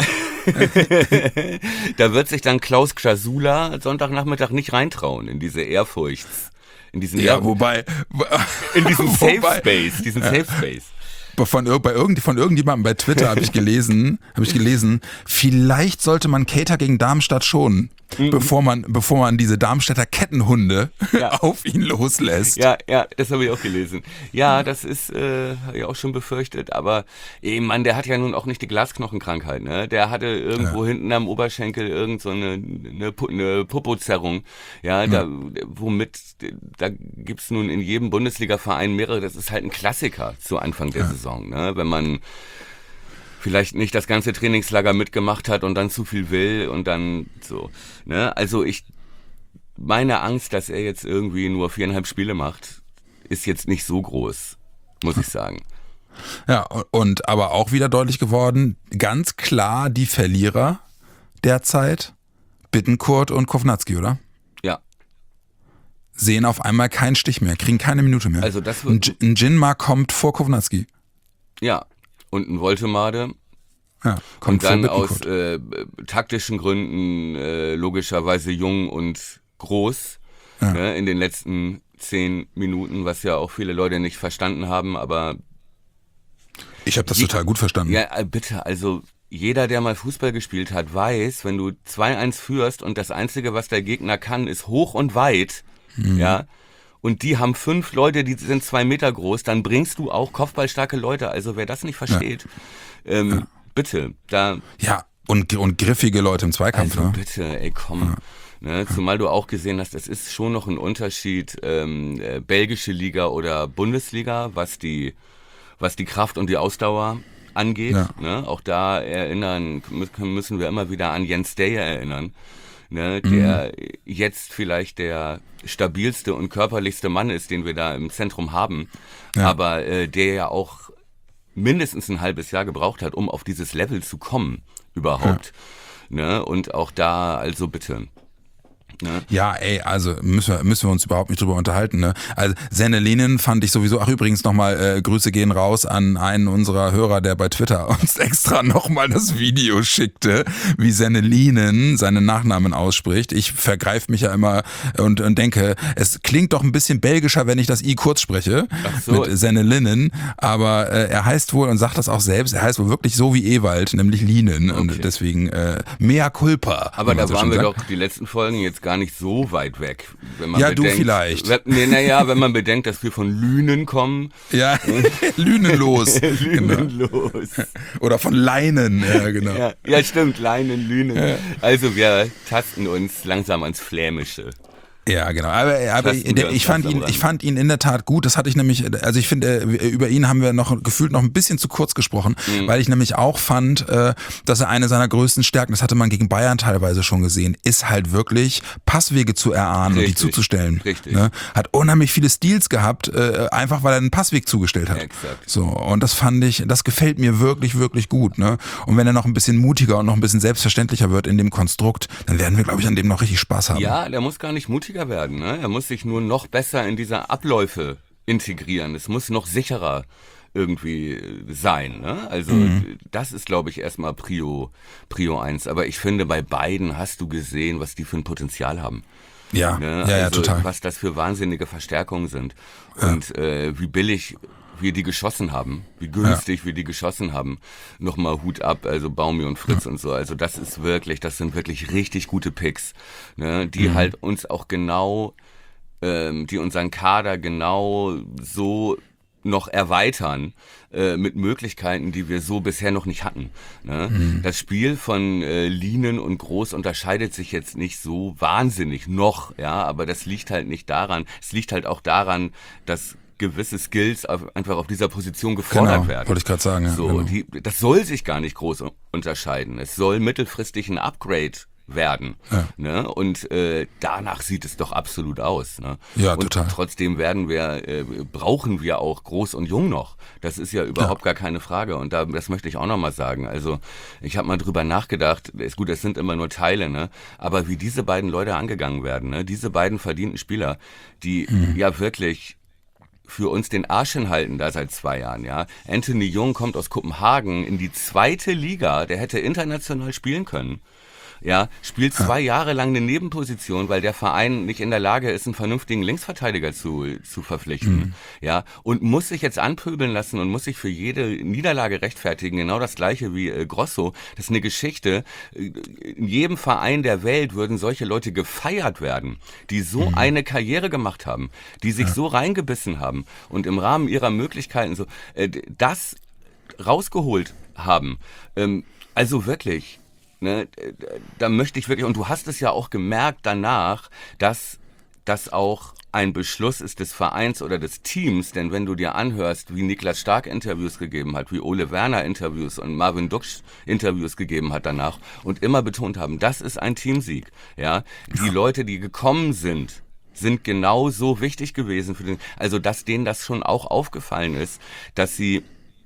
Da wird sich dann Klaus Krasula Sonntagnachmittag nicht reintrauen in diese Ehrfurchts, in diesen Ja, Ehr- wobei, in diesen Safe wobei- Space, diesen Safe Space. Von, ir- bei irgend, von irgendjemandem bei Twitter habe ich gelesen, habe ich gelesen, vielleicht sollte man Cater gegen Darmstadt schonen, bevor man, bevor man diese Darmstädter Kettenhunde Ja. auf ihn loslässt. Ja, ja, das habe ich auch gelesen. Ja, das ist, äh, habe ich auch schon befürchtet, aber ey, Mann, der hat ja nun auch nicht die Glasknochenkrankheit, ne? Der hatte irgendwo hinten am Oberschenkel irgend so eine, eine, Pu- eine Popozerrung, ja, da, womit, da gibt's nun in jedem Bundesliga-Verein mehrere, das ist halt ein Klassiker zu Anfang der Saison, ne? Wenn man vielleicht nicht das ganze Trainingslager mitgemacht hat und dann zu viel will und dann so, ne? Also ich, meine Angst, dass er jetzt irgendwie nur viereinhalb Spiele macht, ist jetzt nicht so groß, muss ich sagen. Ja, und aber auch wieder deutlich geworden, ganz klar die Verlierer derzeit, Bittencourt und Kovnatski, oder? Ja, Sehen auf einmal keinen Stich mehr, kriegen keine Minute mehr. also das ein, wird, J- ein Jinma kommt vor Kovnatski. ja, und ein Woltemade Ja, kommt und dann vor aus Bittencourt. äh, taktischen Gründen äh, logischerweise jung und groß, Ja. ne, in den letzten zehn Minuten, was ja auch viele Leute nicht verstanden haben, aber Ich habe das je- total gut verstanden. ja, äh, bitte, also jeder, der mal Fußball gespielt hat, weiß, wenn du zwei eins führst und das Einzige, was der Gegner kann, ist hoch und weit, Mhm. ja, und die haben fünf Leute, die sind zwei Meter groß, dann bringst du auch kopfballstarke Leute. Also wer das nicht versteht, ähm, bitte, da, Ja, und, und griffige Leute im Zweikampf. also ne? bitte, ey, komm. Ne, zumal du auch gesehen hast, es ist schon noch ein Unterschied, ähm, äh, belgische Liga oder Bundesliga, was die, was die Kraft und die Ausdauer angeht. Ja. Ne? Auch da erinnern, müssen wir immer wieder an Jens Deyer erinnern, ne? Der Mhm. jetzt vielleicht der stabilste und körperlichste Mann ist, den wir da im Zentrum haben, Ja. aber äh, der ja auch mindestens ein halbes Jahr gebraucht hat, um auf dieses Level zu kommen überhaupt. Ne? Und auch da, also bitte. Ne? Ja, ey, also müssen wir, müssen wir uns überhaupt nicht drüber unterhalten. Ne? Also Senne Lenin fand ich sowieso, ach übrigens nochmal, äh, Grüße gehen raus an einen unserer Hörer, der bei Twitter uns extra nochmal das Video schickte, wie Senne Lenin seinen Nachnamen ausspricht. Ich vergreife mich ja immer und, und denke, es klingt doch ein bisschen belgischer, wenn ich das I kurz spreche, Ach so. mit Senne Lenin, aber äh, er heißt wohl und sagt das auch selbst, er heißt wohl wirklich so wie Ewald, nämlich Lenin und Okay. deswegen äh, mea culpa. Aber wie man da so waren schön wir sagt. doch die letzten Folgen jetzt gar nicht so weit weg. Wenn man Ja, du bedenkt, vielleicht. Wenn, nee, naja, wenn man bedenkt, dass wir von Lünen kommen. Ja, Lünenlos. Genau. Lünenlos. Oder von Leinen, ja, genau. Ja, ja, stimmt, Leinen, Lünen. Also wir tasten uns langsam ans Flämische. Ja, genau. Aber, aber Tasten der, wir ich, fand uns ihn, langsam ich fand ihn in der Tat gut. Das hatte ich nämlich, also ich finde, äh, über ihn haben wir noch gefühlt noch ein bisschen zu kurz gesprochen, Mhm. weil ich nämlich auch fand, äh, dass er eine seiner größten Stärken, das hatte man gegen Bayern teilweise schon gesehen, ist halt wirklich Passwege zu erahnen Richtig. und die zuzustellen. Richtig. Ne? Hat unheimlich viele Steals gehabt, äh, einfach weil er einen Passweg zugestellt hat. Exakt. So, und das fand ich, das gefällt mir wirklich, wirklich gut. Ne? Und wenn er noch ein bisschen mutiger und noch ein bisschen selbstverständlicher wird in dem Konstrukt, dann werden wir, glaube ich, an dem noch richtig Spaß haben. Ja, der muss gar nicht mutiger werden. Ne? Er muss sich nur noch besser in diese Abläufe integrieren. Es muss noch sicherer irgendwie sein. Ne? Also mhm. das ist, glaube ich, erstmal Prio, Prio eins. Aber ich finde, bei beiden hast du gesehen, was die für ein Potenzial haben. Ja, ne? ja, also, ja, total. Was das für wahnsinnige Verstärkungen sind. Ja. Und äh, wie billig wir die geschossen haben, wie günstig ja. wir die geschossen haben. Nochmal Hut ab, also Baumi und Fritz ja. und so. Also das ist wirklich, das sind wirklich richtig gute Picks, ne? Die mhm. halt uns auch genau, ähm, die unseren Kader genau so noch erweitern äh, mit Möglichkeiten, die wir so bisher noch nicht hatten. Ne? Mhm. Das Spiel von äh, Lienen und Groß unterscheidet sich jetzt nicht so wahnsinnig noch, ja, aber das liegt halt nicht daran. Es liegt halt auch daran, dass gewisse Skills auf, einfach auf dieser Position gefordert genau, werden. Wollte ich gerade sagen. Ja, so, genau. die, das soll sich gar nicht groß unterscheiden. Es soll mittelfristig ein Upgrade werden. Ja. Ne? Und äh, danach sieht es doch absolut aus. Ne? Ja, und total. Trotzdem werden wir, äh, brauchen wir auch Groß und Jung noch. Das ist ja überhaupt ja. gar keine Frage. Und da, das möchte ich auch nochmal sagen. Also ich habe mal drüber nachgedacht, ist gut, das sind immer nur Teile, ne? Aber wie diese beiden Leute angegangen werden, ne? Diese beiden verdienten Spieler, die mhm. ja wirklich für uns den Arsch hinhalten da seit zwei Jahren, ja. Anthony Jung kommt aus Kopenhagen in die zweite Liga, der hätte international spielen können. Ja, spielt zwei ja. Jahre lang eine Nebenposition, weil der Verein nicht in der Lage ist, einen vernünftigen Linksverteidiger zu, zu verpflichten. Mhm. Ja, und muss sich jetzt anpöbeln lassen und muss sich für jede Niederlage rechtfertigen. Genau das Gleiche wie äh, Grosso. Das ist eine Geschichte. In jedem Verein der Welt würden solche Leute gefeiert werden, die so mhm. eine Karriere gemacht haben, die sich ja. so reingebissen haben und im Rahmen ihrer Möglichkeiten so äh, das rausgeholt haben. Ähm, also wirklich. Ne, da möchte ich wirklich, und du hast es ja auch gemerkt danach, dass das auch ein Beschluss ist des Vereins oder des Teams, denn wenn du dir anhörst, wie Niklas Stark Interviews gegeben hat, wie Ole Werner Interviews und Marvin Duksch Interviews gegeben hat danach und immer betont haben, das ist ein Teamsieg, ja, die Leute, die gekommen sind, sind genauso wichtig gewesen für den, also dass denen das schon auch aufgefallen ist, dass sie,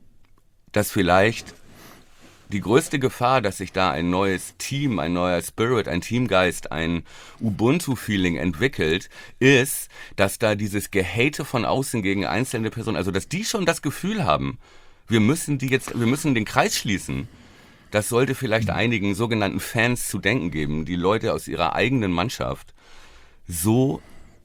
dass vielleicht die größte Gefahr, dass sich da ein neues Team, ein neuer Spirit, ein Teamgeist, ein Ubuntu-Feeling entwickelt, ist, dass da dieses Gehate von außen gegen einzelne Personen, also dass die schon das Gefühl haben, wir müssen die jetzt, wir müssen den Kreis schließen. Das sollte vielleicht einigen sogenannten Fans zu denken geben, die Leute aus ihrer eigenen Mannschaft so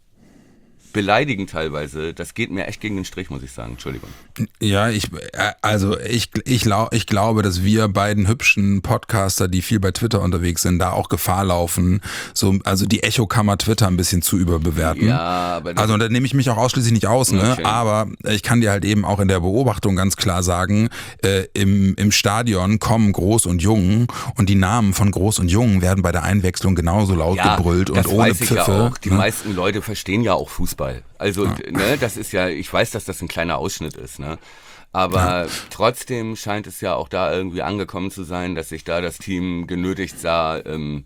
beleidigen teilweise, das geht mir echt gegen den Strich, muss ich sagen. Entschuldigung. Ja, ich, also ich, ich, ich glaube, dass wir beiden hübschen Podcaster, die viel bei Twitter unterwegs sind, da auch Gefahr laufen, so, also die Echokammer Twitter ein bisschen zu überbewerten. Ja, aber also da nehme ich mich auch ausschließlich nicht aus, ne? Okay. Aber ich kann dir halt eben auch in der Beobachtung ganz klar sagen, äh, im, im Stadion kommen Groß und Jung und die Namen von Groß und Jung werden bei der Einwechslung genauso laut ja, gebrüllt und das ohne weiß ich Pfiffe. Ja auch. Die ne? meisten Leute verstehen ja auch Fußball. Also, ja. ne, das ist ja, ich weiß, dass das ein kleiner Ausschnitt ist, ne? Aber ja. trotzdem scheint es ja auch da irgendwie angekommen zu sein, dass sich da das Team genötigt sah, ähm,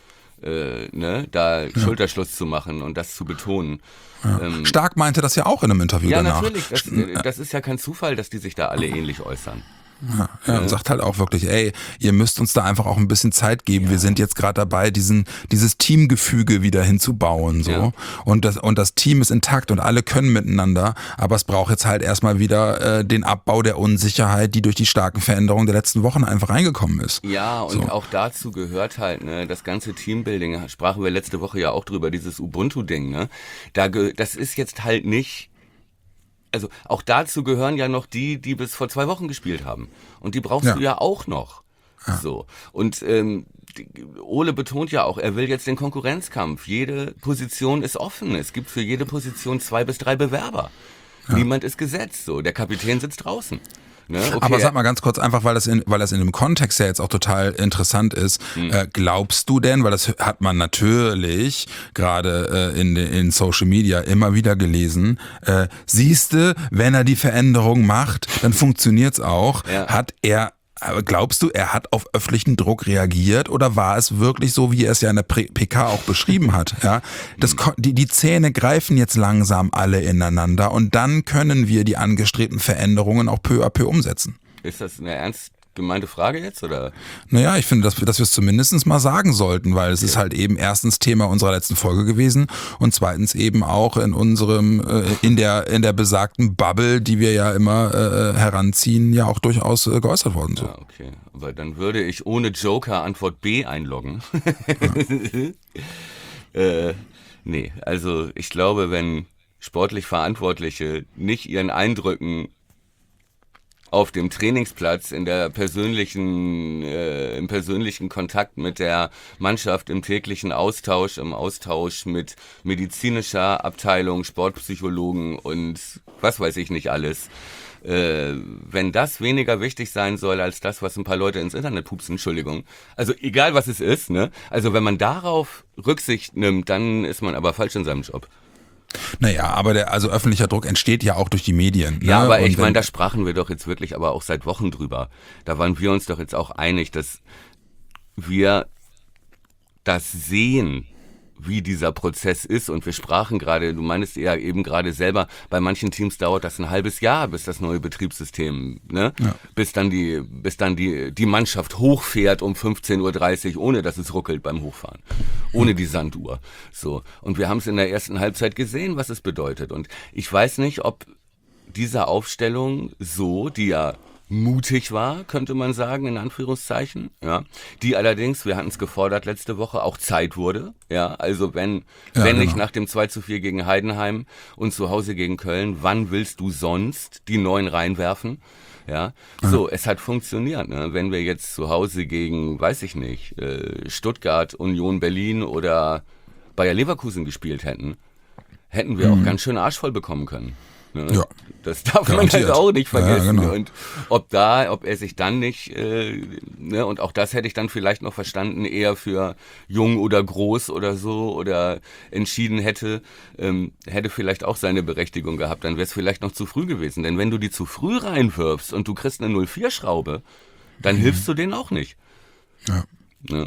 äh, ne, da ja. Schulterschluss zu machen und das zu betonen. Ja. Ähm, Stark meinte das ja auch in einem Interview ja, danach. Ja, natürlich. Das, das ist ja kein Zufall, dass die sich da alle ähnlich äußern. Ja, ja, und sagt halt auch wirklich, ey, ihr müsst uns da einfach auch ein bisschen Zeit geben. Ja. Wir sind jetzt gerade dabei, diesen dieses Teamgefüge wieder hinzubauen, so. Ja. Und das und das Team ist intakt und alle können miteinander, aber es braucht jetzt halt erstmal wieder äh, den Abbau der Unsicherheit, die durch die starken Veränderungen der letzten Wochen einfach reingekommen ist. Ja, und so. auch dazu gehört halt, ne, das ganze Teambuilding, sprachen wir letzte Woche ja auch drüber, dieses Ubuntu-Ding, ne? Da das ist jetzt halt nicht. Also auch dazu gehören ja noch die, die bis vor zwei Wochen gespielt haben. Und die brauchst ja. du ja auch noch. Ja. So. Und ähm, die, Ole betont ja auch, er will jetzt den Konkurrenzkampf. Jede Position ist offen. Es gibt für jede Position zwei bis drei Bewerber. Ja. Niemand ist gesetzt. So, der Kapitän sitzt draußen. Ne? Okay. Aber sag mal ganz kurz, einfach weil das in, weil das in dem Kontext ja jetzt auch total interessant ist, hm. äh, glaubst du denn, weil das hat man natürlich gerade äh, in, in Social Media immer wieder gelesen, äh, siehste, wenn er die Veränderung macht, dann funktioniert's auch, ja. hat er Glaubst du, er hat auf öffentlichen Druck reagiert oder war es wirklich so, wie er es ja in der P K auch beschrieben hat? Ja, das, die, die Zähne greifen jetzt langsam alle ineinander und dann können wir die angestrebten Veränderungen auch peu à peu umsetzen. Ist das eine ernst gemeinte Frage jetzt, oder? Naja, ich finde, dass wir, dass wir es zumindest mal sagen sollten, weil es okay. ist halt eben erstens Thema unserer letzten Folge gewesen und zweitens eben auch in unserem, äh, in der in der besagten Bubble, die wir ja immer äh, heranziehen, ja auch durchaus äh, geäußert worden. So. Ja, okay. Aber dann würde ich ohne Joker Antwort B einloggen. Ja. äh, nee, also ich glaube, wenn sportlich Verantwortliche nicht ihren Eindrücken auf dem Trainingsplatz, in der persönlichen, äh, im persönlichen Kontakt mit der Mannschaft, im täglichen Austausch, im Austausch mit medizinischer Abteilung, Sportpsychologen und was weiß ich nicht alles. Äh, wenn das weniger wichtig sein soll als das, was ein paar Leute ins Internet pupsen, Entschuldigung. Also egal was es ist, ne? Also wenn man darauf Rücksicht nimmt, dann ist man aber falsch in seinem Job. Naja, aber der, also öffentlicher Druck entsteht ja auch durch die Medien. Ne? Ja, aber Und ich meine, da sprachen wir doch jetzt wirklich aber auch seit Wochen drüber. Da waren wir uns doch jetzt auch einig, dass wir das sehen, wie dieser Prozess ist. Und wir sprachen gerade, du meinst ja eben gerade selber, bei manchen Teams dauert das ein halbes Jahr, bis das neue Betriebssystem, ne? Ja. Bis dann die, bis dann die, die Mannschaft hochfährt um fünfzehn Uhr dreißig, ohne dass es ruckelt beim Hochfahren. Ohne die Sanduhr. So. Und wir haben es in der ersten Halbzeit gesehen, was es bedeutet. Und ich weiß nicht, ob diese Aufstellung so, die ja mutig war, könnte man sagen, in Anführungszeichen, ja, die allerdings, wir hatten es gefordert letzte Woche, auch Zeit wurde, ja, also wenn, ja, wenn genau. nicht nach dem zwei zu vier gegen Heidenheim und zu Hause gegen Köln, wann willst du sonst die Neuen reinwerfen? Ja, so, es hat funktioniert, ne? Wenn wir jetzt zu Hause gegen, weiß ich nicht, äh, Stuttgart, Union Berlin oder Bayer Leverkusen gespielt hätten, hätten wir mhm. auch ganz schön Arsch voll bekommen können. Ne? Ja. Das darf Garantiert. man halt auch nicht vergessen. Ja, genau. Und ob da, ob er sich dann nicht, äh, ne, und auch das hätte ich dann vielleicht noch verstanden, eher für jung oder groß oder so oder entschieden hätte, ähm, hätte vielleicht auch seine Berechtigung gehabt. Dann wäre es vielleicht noch zu früh gewesen. Denn wenn du die zu früh reinwirfst und du kriegst eine null vier Schraube, dann mhm. hilfst du denen auch nicht. Ja. Ne?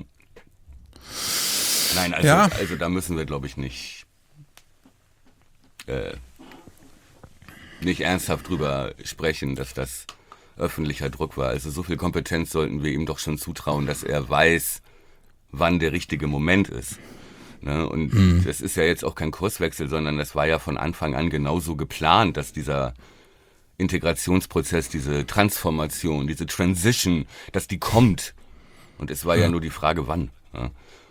Nein, also, ja. also da müssen wir, glaube ich, nicht äh, nicht ernsthaft drüber sprechen, dass das öffentlicher Druck war. Also so viel Kompetenz sollten wir ihm doch schon zutrauen, dass er weiß, wann der richtige Moment ist. Ne? Und mhm. das ist ja jetzt auch kein Kurswechsel, sondern das war ja von Anfang an genauso geplant, dass dieser Integrationsprozess, diese Transformation, diese Transition, dass die kommt. Und es war ja, ja nur die Frage, wann. Ja.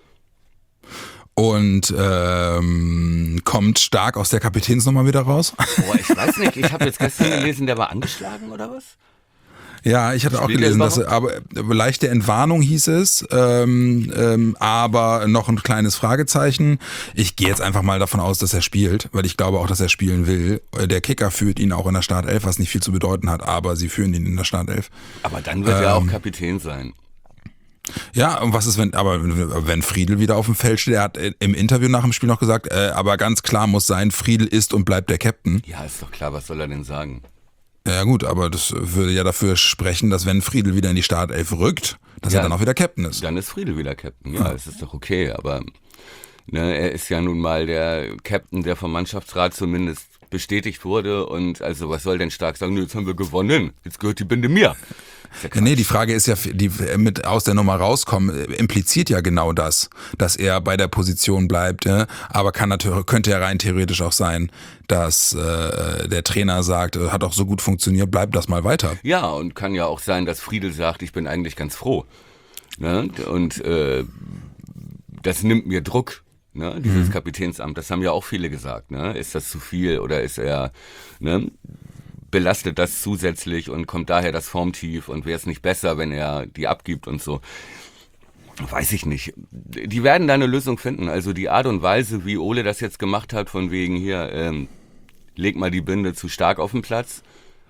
Und ähm, kommt stark aus der Kapitänsnummer wieder raus? Boah, ich weiß nicht. Ich habe jetzt gestern gelesen, der war angeschlagen oder was? Ja, ich hatte auch gelesen, dass er, aber leichte Entwarnung hieß es, ähm, ähm, aber noch ein kleines Fragezeichen. Ich gehe jetzt einfach mal davon aus, dass er spielt, weil ich glaube auch, dass er spielen will. Der Kicker führt ihn auch in der Startelf, was nicht viel zu bedeuten hat, aber sie führen ihn in der Startelf. Aber dann wird ähm, er auch Kapitän sein. Ja, und was ist, wenn, aber wenn Friedl wieder auf dem Feld steht, er hat im Interview nach dem Spiel noch gesagt, äh, aber ganz klar muss sein, Friedl ist und bleibt der Captain. Ja, ist doch klar, was soll er denn sagen? Ja gut, aber das würde ja dafür sprechen, dass wenn Friedl wieder in die Startelf rückt, dass ja, er dann auch wieder Captain ist. Dann ist Friedl wieder Captain, ja, es ja. ist doch okay, aber ne, er ist ja nun mal der Captain, der vom Mannschaftsrat zumindest bestätigt wurde und also was soll denn Stark sagen, jetzt haben wir gewonnen, jetzt gehört die Binde mir. Ja, nee, die Frage ist ja, die mit aus der Nummer rauskommen, impliziert ja genau das, dass er bei der Position bleibt, ja? Aber kann natürlich, könnte ja rein theoretisch auch sein, dass äh, der Trainer sagt, hat auch so gut funktioniert, bleibt das mal weiter. Ja, und kann ja auch sein, dass Friedl sagt, ich bin eigentlich ganz froh. Ne? Und äh, das nimmt mir Druck. Ne, dieses mhm. Kapitänsamt, das haben ja auch viele gesagt. Ne? Ist das zu viel oder ist er, ne, belastet das zusätzlich und kommt daher das Formtief und wäre es nicht besser, wenn er die abgibt und so? Weiß ich nicht. Die werden da eine Lösung finden. Also die Art und Weise, wie Ole das jetzt gemacht hat, von wegen hier, ähm, leg mal die Binde zu stark auf den Platz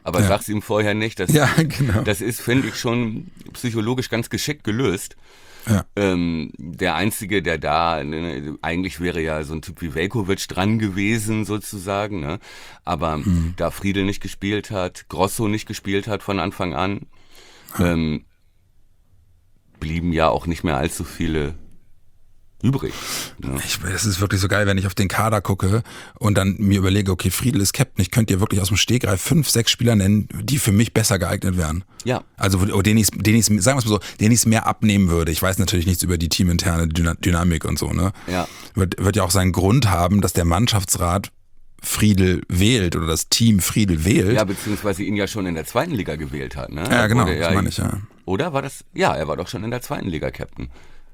aber Ja. sag's ihm vorher nicht. Das, Ja, genau. das ist, finde ich, schon psychologisch ganz geschickt gelöst. Ja. Ähm, der Einzige, der da, ne, eigentlich wäre ja so ein Typ wie Veljkovic dran gewesen sozusagen, ne? Aber Mhm. da Friedl nicht gespielt hat, Grosso nicht gespielt hat von Anfang an, ähm, blieben ja auch nicht mehr allzu viele übrig. Ne? Ich, das ist wirklich so geil, wenn ich auf den Kader gucke und dann mir überlege, okay, Friedl ist Captain, ich könnte dir wirklich aus dem Stegreif fünf, sechs Spieler nennen, die für mich besser geeignet wären. Ja. Also wo- den ich, den ich, sagen wir es mal so, den ich es mehr abnehmen würde. Ich weiß natürlich nichts über die teaminterne Dyna- Dynamik und so, ne? Ja. Wird, wird ja auch seinen Grund haben, dass der Mannschaftsrat Friedl wählt oder das Team Friedl wählt. Ja, beziehungsweise ihn ja schon in der zweiten Liga gewählt hat, ne? Ja, genau, Wurde das er- meine ich, ja. Oder war das? Ja, er war doch schon in der zweiten Liga Captain.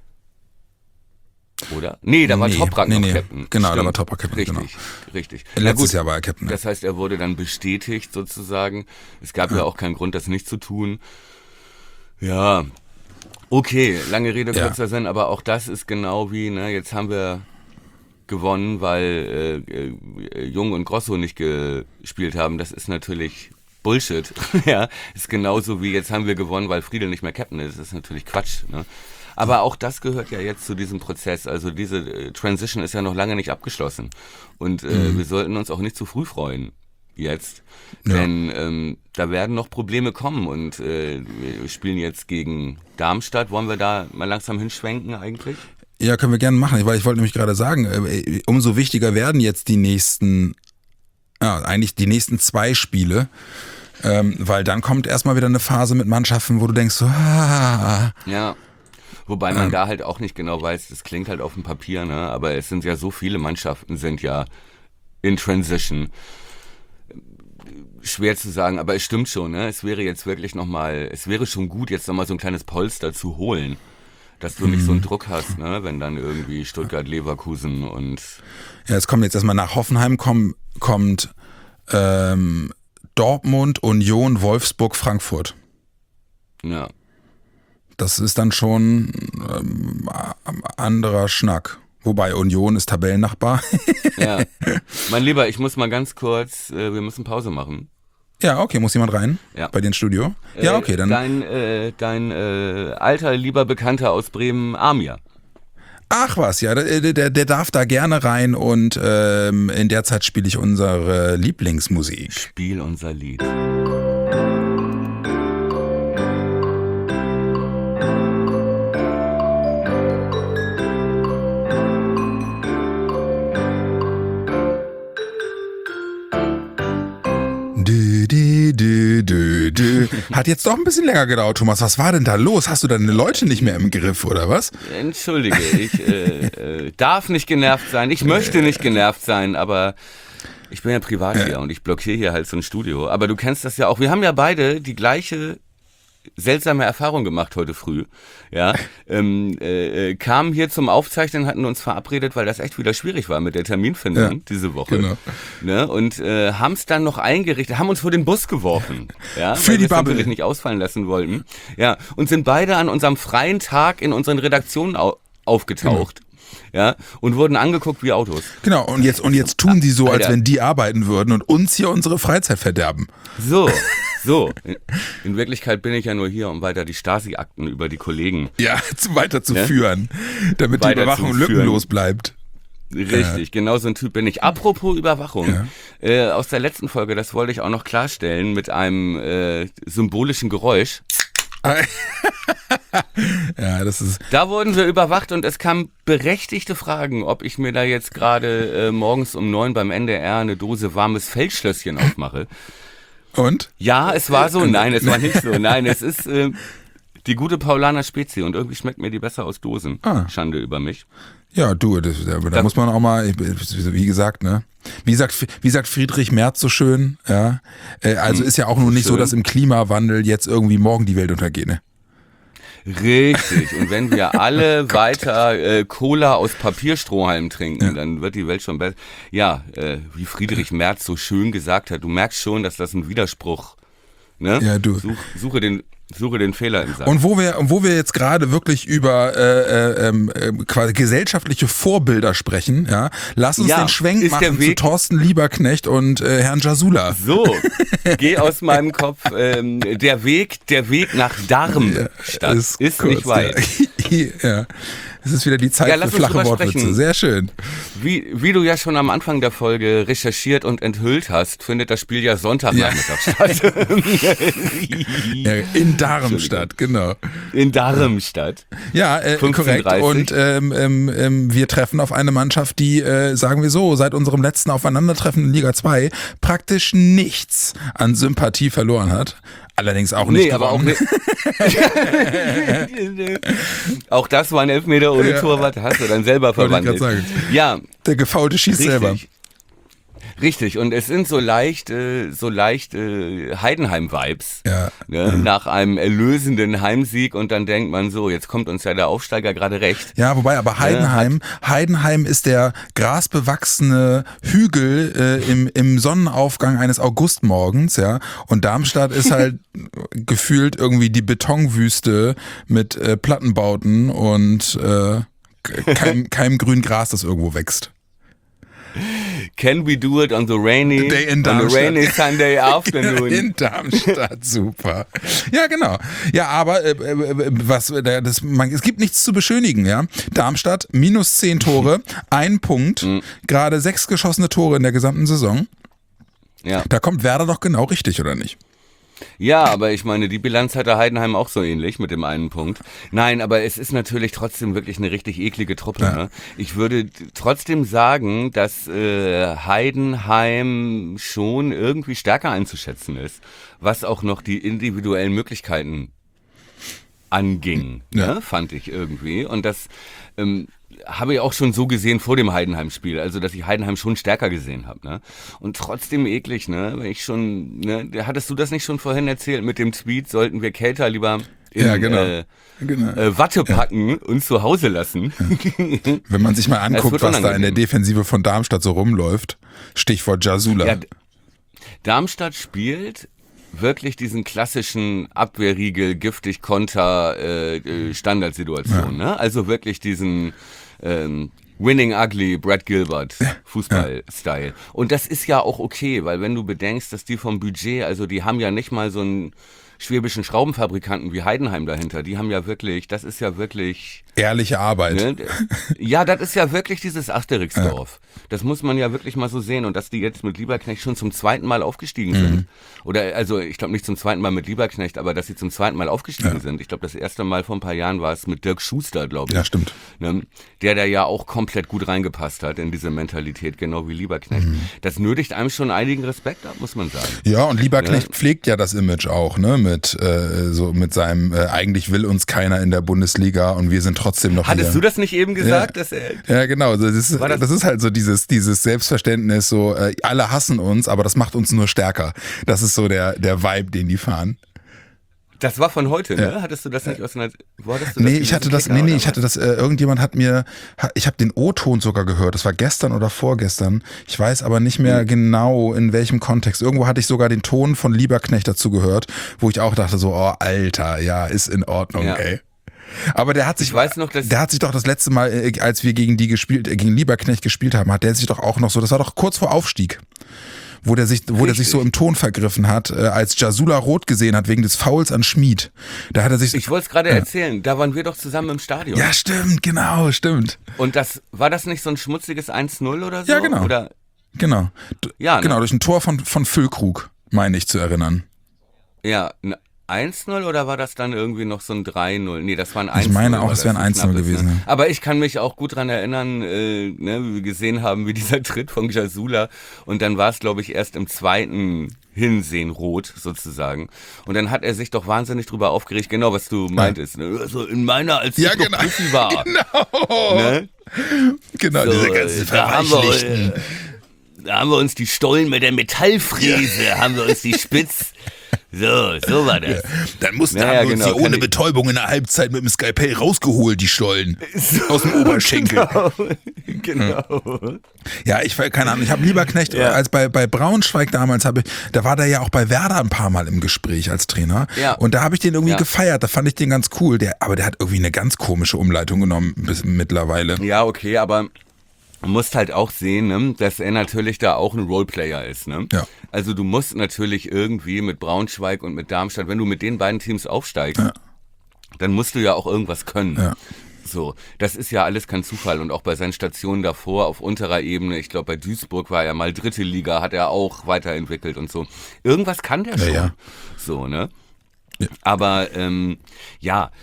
Oder? Nee, da war Nee, Toprak nee, noch nee. Captain. Genau, da Stimmt. war Toprak Captain, Richtig, genau. richtig. Na Letztes gut, Jahr war er Captain. Ne? das heißt, er wurde dann bestätigt sozusagen. Es gab ja, auch keinen Grund, das nicht zu tun. Ja, okay, lange Rede, Ja. kurzer Sinn, aber auch das ist genau wie, ne, jetzt haben wir gewonnen, weil äh, äh, Jung und Grosso nicht gespielt haben. Das ist natürlich Bullshit. Ja, ist genauso wie jetzt haben wir gewonnen, weil Friedl nicht mehr Captain ist. Das ist natürlich Quatsch. Ne? Aber auch das gehört ja jetzt zu diesem Prozess. Also diese äh, Transition ist ja noch lange nicht abgeschlossen. Und äh, Mhm. wir sollten uns auch nicht zu früh freuen jetzt. Ja. Denn ähm, da werden noch Probleme kommen. Und äh, wir spielen jetzt gegen Darmstadt. Wollen wir da mal langsam hinschwenken eigentlich? Ja, können wir gerne machen, weil ich wollte nämlich gerade sagen, äh, umso wichtiger werden jetzt die nächsten, ja, eigentlich die nächsten zwei Spiele, ähm, weil dann kommt erstmal wieder eine Phase mit Mannschaften, wo du denkst, so, ah, Ja, wobei man Ähm. da halt auch nicht genau weiß, das klingt halt auf dem Papier, ne? Aber es sind ja so viele Mannschaften sind ja in Transition. Schwer zu sagen, aber es stimmt schon, ne? Es wäre jetzt wirklich nochmal, es wäre schon gut, jetzt nochmal so ein kleines Polster zu holen, dass du nicht so einen Druck hast, ne? Wenn dann irgendwie Stuttgart, Leverkusen und ja, es kommt jetzt erstmal nach Hoffenheim, komm, kommt ähm, Dortmund, Union, Wolfsburg, Frankfurt. ja. Das ist dann schon ähm, anderer Schnack. Wobei Union ist Tabellennachbar. Ja. Mein Lieber, ich muss mal ganz kurz, äh, wir müssen Pause machen. Ja, okay, muss jemand rein? Ja. Bei dir ins Studio? Ja, Äh, okay, dann. Dein, äh, dein äh, alter, lieber Bekannter aus Bremen, Amir. Ach was, ja, der, der, der darf da gerne rein und ähm, in der Zeit spiele ich unsere Lieblingsmusik. Spiel unser Lied. Dü, dü, dü, dü, dü. Hat jetzt doch ein bisschen länger gedauert, Thomas. Was war denn da los? Hast du deine Leute nicht mehr im Griff, oder was? Entschuldige, ich äh, äh, darf nicht genervt sein. Ich möchte nicht genervt sein, aber ich bin ja privat hier und ich blockiere hier halt so ein Studio. Aber du kennst das ja auch. Wir haben ja beide die gleiche seltsame Erfahrung gemacht heute früh. Ja, ähm, äh, kamen hier zum Aufzeichnen, hatten uns verabredet, weil das echt wieder schwierig war mit der Terminfindung Ja, diese Woche. genau. Ne? Und äh, haben es dann noch eingerichtet, haben uns vor den Bus geworfen. Ja, Für weil die wir es Bubble. natürlich nicht ausfallen lassen wollten. Ja, und sind beide an unserem freien Tag in unseren Redaktionen au aufgetaucht. Ja, und wurden angeguckt wie Autos. Genau, und jetzt, und jetzt tun die so, als Alter. wenn die arbeiten würden und uns hier unsere Freizeit verderben. So, so. In, in Wirklichkeit bin ich ja nur hier, um weiter die Stasi-Akten über die Kollegen. Ja, weiterzuführen, damit die Weiter Überwachung zu führen. lückenlos bleibt. Richtig, genau so ein Typ bin ich. Apropos Überwachung, äh, aus der letzten Folge, das wollte ich auch noch klarstellen, mit einem äh, symbolischen Geräusch. Ja, das ist. Da wurden wir überwacht und es kamen berechtigte Fragen, ob ich mir da jetzt gerade äh, morgens um neun beim N D R eine Dose warmes Feldschlösschen aufmache. Und? Ja, es war so. Nein, es war nicht so. Nein, es ist äh, die gute Paulaner Spezie und irgendwie schmeckt mir die besser aus Dosen. Ah. Schande über mich. Ja, du, das, da, da muss man auch mal, wie gesagt, ne? Wie sagt, wie sagt Friedrich Merz so schön, ja? Äh, also ist ja auch nur nicht so, schön. dass im Klimawandel jetzt irgendwie morgen die Welt untergeht, ne? Richtig. Und wenn wir alle weiter äh, Cola aus Papierstrohhalmen trinken, Ja. dann wird die Welt schon besser. Ja, äh, wie Friedrich Merz so schön gesagt hat, du merkst schon, dass das ein Widerspruch, ne? Ja, du. Such, suche den Suche den Fehler im Sack. Und wo wir, wo wir jetzt gerade wirklich über äh, äh, äh, quasi gesellschaftliche Vorbilder sprechen, ja, lass uns Ja, den Schwenk ist der machen zu Weg- Thorsten Lieberknecht und äh, Herrn Jasula. So, geh aus meinem Kopf. Ähm, der Weg, der Weg nach Darmstadt ist, ist kurz, nicht weit. Ja. ja. Es ist wieder die Zeit Ja, für lass uns flache drüber Wortwitze. sprechen. Sehr schön. Wie, wie du ja schon am Anfang der Folge recherchiert und enthüllt hast, findet das Spiel ja Sonntagnachmittag statt. Ja, in Darmstadt, genau. In Darmstadt. Ja, äh, korrekt. fünfzehn Uhr dreißig. Und ähm, ähm, ähm, wir treffen auf eine Mannschaft, die, äh, sagen wir so, seit unserem letzten Aufeinandertreffen in Liga zwei praktisch nichts an Sympathie verloren hat. Allerdings auch nicht Nee, aber auch gewonnen. nicht. Auch das war ein Elfmeter ohne Ja. Torwart, hast du dann selber Wollte ich grad verwandelt. sagen. Ja, Der Gefaulte schießt richtig. selber. Richtig, und es sind so leicht, äh, so leicht äh, Heidenheim-Vibes. Ja. Ne? Nach einem erlösenden Heimsieg und dann denkt man so, jetzt kommt uns ja der Aufsteiger gerade recht. Ja, wobei aber Heidenheim, Heidenheim ist der grasbewachsene Hügel äh, im, im Sonnenaufgang eines Augustmorgens, ja. Und Darmstadt ist halt gefühlt irgendwie die Betonwüste mit äh, Plattenbauten und äh, keinem, keinem grünen Gras, das irgendwo wächst. Can we do it on the rainy, Day in on the Darmstadt. rainy Sunday afternoon? In Darmstadt, super. Ja, genau. Ja, aber äh, äh, was, äh, das, man, es gibt nichts zu beschönigen, ja. Darmstadt, minus zehn Tore, ein Punkt, gerade sechs geschossene Tore in der gesamten Saison. Ja. Da kommt Werder doch genau richtig, oder nicht? Ja, aber ich meine, die Bilanz hatte Heidenheim auch so ähnlich mit dem einen Punkt. Nein, aber es ist natürlich trotzdem wirklich eine richtig eklige Truppe. Ja. Ne? Ich würde t- trotzdem sagen, dass äh, Heidenheim schon irgendwie stärker einzuschätzen ist, was auch noch die individuellen Möglichkeiten anging, Ja. ne? Fand ich irgendwie. Und das ähm, habe ich auch schon so gesehen vor dem Heidenheim-Spiel, also dass ich Heidenheim schon stärker gesehen habe. Ne? Und trotzdem eklig, ne? Wenn ich schon, ne? Hattest du das nicht schon vorhin erzählt mit dem Tweet, sollten wir Kelter lieber in Ja, genau. äh, Genau. äh, Watte packen und zu Hause lassen? Wenn man sich mal anguckt, wird was da in der unangenehm. Defensive von Darmstadt so rumläuft, Stichwort Jasula. Ja, D- Darmstadt spielt wirklich diesen klassischen Abwehrriegel, giftig Konter, äh, äh, Standardsituation. Ne? Also wirklich diesen ähm, Winning Ugly Brad Gilbert Fußball-Style. Und das ist ja auch okay, weil wenn du bedenkst, dass die vom Budget, also die haben ja nicht mal so einen schwäbischen Schraubenfabrikanten wie Heidenheim dahinter. Die haben ja wirklich, das ist ja wirklich... Ehrliche Arbeit. Ne? Ja, das ist ja wirklich dieses Asterix-Dorf. Das muss man ja wirklich mal so sehen. Und dass die jetzt mit Lieberknecht schon zum zweiten Mal aufgestiegen sind. Oder, also ich glaube nicht zum zweiten Mal mit Lieberknecht, aber dass sie zum zweiten Mal aufgestiegen Ja. sind. Ich glaube, das erste Mal vor ein paar Jahren war es mit Dirk Schuster, glaube ich. Ja, stimmt. Ne? Der da ja auch komplett gut reingepasst hat in diese Mentalität, genau wie Lieberknecht. Das nötigt einem schon einigen Respekt ab, muss man sagen. Ja, und Lieberknecht Ja. pflegt ja das Image auch, ne, mit äh, so mit seinem äh, eigentlich will uns keiner in der Bundesliga und wir sind trotzdem noch Hattest hier. du das nicht eben gesagt? Ja. Dass er Ja, genau. Das ist, War das, das- ist halt so dieses, dieses Selbstverständnis, so äh, alle hassen uns, aber das macht uns nur stärker. Das ist so der, der Vibe, den die fahren. Das war von heute, ne? Ja. Hattest du das nicht aus einer... Wo hattest du Nee, das ich hatte gelesen? das, Kicker nee, nee, oder ich hatte was? das, äh, irgendjemand hat mir, ha- ich habe den O-Ton sogar gehört, das war gestern oder vorgestern, ich weiß aber nicht mehr Mhm. genau in welchem Kontext. Irgendwo hatte ich sogar den Ton von Lieberknecht dazu gehört, wo ich auch dachte so, oh Alter, ja, ist in Ordnung, Ja. ey. Aber der hat sich, Ich weiß noch, dass- der hat sich doch das letzte Mal, äh, als wir gegen die gespielt, äh, gegen Lieberknecht gespielt haben, hat der sich doch auch noch so, das war doch kurz vor Aufstieg, wo der sich, wo der sich Richtig. so im Ton vergriffen hat, äh, als Jasula rot gesehen hat wegen des Fouls an Schmid. Da hat er sich, Ich wollte es gerade erzählen, da waren wir doch zusammen im Stadion. ja, stimmt, genau, stimmt. Und das, war das nicht so ein schmutziges eins null oder so? Ja, genau. Oder, Genau. D- Ja, ne? Genau, durch ein Tor von, von Füllkrug, meine ich zu erinnern. ja, ein eins null oder war das dann irgendwie noch so ein drei null? Nee, das war ein eins null. Ich meine auch, war es wäre ein das, eins null knappes, gewesen, Ne? ja. Aber ich kann mich auch gut dran erinnern, äh, ne, wie wir gesehen haben, wie dieser Tritt von Jasula. Und dann war es, glaube ich, erst im zweiten Hinsehen rot, sozusagen. Und dann hat er sich doch wahnsinnig drüber aufgeregt, genau was du meintest. Ne? Also in meiner, als Ja, ich noch genau. Profi war. Genau. Ne? Genau, So, diese ganzen da haben wir, Verweichlichten. äh, da haben wir uns die Stollen mit der Metallfräse, haben wir uns die spitz, So, so war das. Dann mussten Naja, haben wir uns genau, die ohne kann ich- Betäubung in der Halbzeit mit dem Skalpell rausgeholt, die Stollen. Aus dem Oberschenkel. Genau. genau. Ja, ich keine Ahnung, ich habe Lieberknecht Ja. als bei, bei Braunschweig damals, habe ich, da war der ja auch bei Werder ein paar Mal im Gespräch als Trainer. Ja. Und da habe ich den irgendwie Ja. gefeiert, da fand ich den ganz cool. Der, aber der hat irgendwie eine ganz komische Umleitung genommen bis mittlerweile. Ja, okay, aber du musst halt auch sehen, ne, dass er natürlich da auch ein Roleplayer ist. Ne? Ja. Also du musst natürlich irgendwie mit Braunschweig und mit Darmstadt, wenn du mit den beiden Teams aufsteigst, Ja. dann musst du ja auch irgendwas können. Ja. So, das ist ja alles kein Zufall. Und auch bei seinen Stationen davor auf unterer Ebene, ich glaube bei Duisburg war er mal dritte Liga, hat er auch weiterentwickelt und so. Irgendwas kann der Ja, schon. ja. So, ne? Ja. Aber ähm, ja,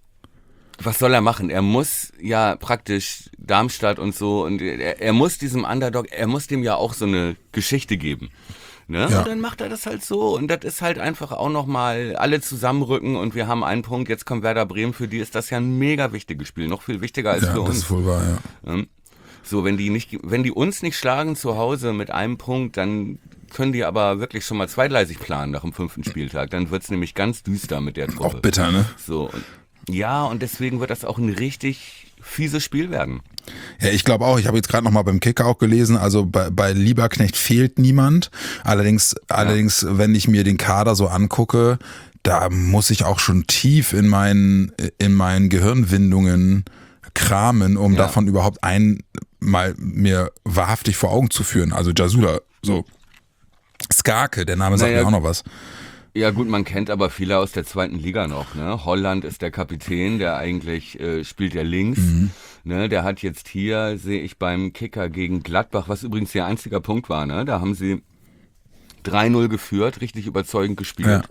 was soll er machen? Er muss ja praktisch Darmstadt und so und er, er muss diesem Underdog, er muss dem ja auch so eine Geschichte geben. Ne? Ja. Und dann macht er das halt so und das ist halt einfach auch nochmal alle zusammenrücken und wir haben einen Punkt, jetzt kommt Werder Bremen, für die ist das ja ein mega wichtiges Spiel, noch viel wichtiger als Ja, für das uns. ist wohl wahr, ja. Ja. So, wenn die nicht, wenn die uns nicht schlagen zu Hause mit einem Punkt, dann können die aber wirklich schon mal zweigleisig planen nach dem fünften Spieltag. Dann wird's nämlich ganz düster mit der Truppe. Auch bitter, ne? So, und, ja, und deswegen wird das auch ein richtig fieses Spiel werden. Ja, ich glaube auch. Ich habe jetzt gerade noch mal beim Kicker auch gelesen, also bei, bei Lieberknecht fehlt niemand. Allerdings, allerdings, wenn ich mir den Kader so angucke, da muss ich auch schon tief in meinen, in meinen Gehirnwindungen kramen, um Ja. davon überhaupt ein mal mir wahrhaftig vor Augen zu führen. Also Jasula, so Skarke, der Name sagt Naja, mir auch noch was. Ja gut, man kennt aber viele aus der zweiten Liga noch. Ne? Holland ist der Kapitän, der eigentlich äh, spielt ja links. Mhm. Ne? Der hat jetzt hier, sehe ich beim Kicker gegen Gladbach, was übrigens ihr einziger Punkt war. Ne? Da haben sie drei null geführt, richtig überzeugend gespielt. Ja.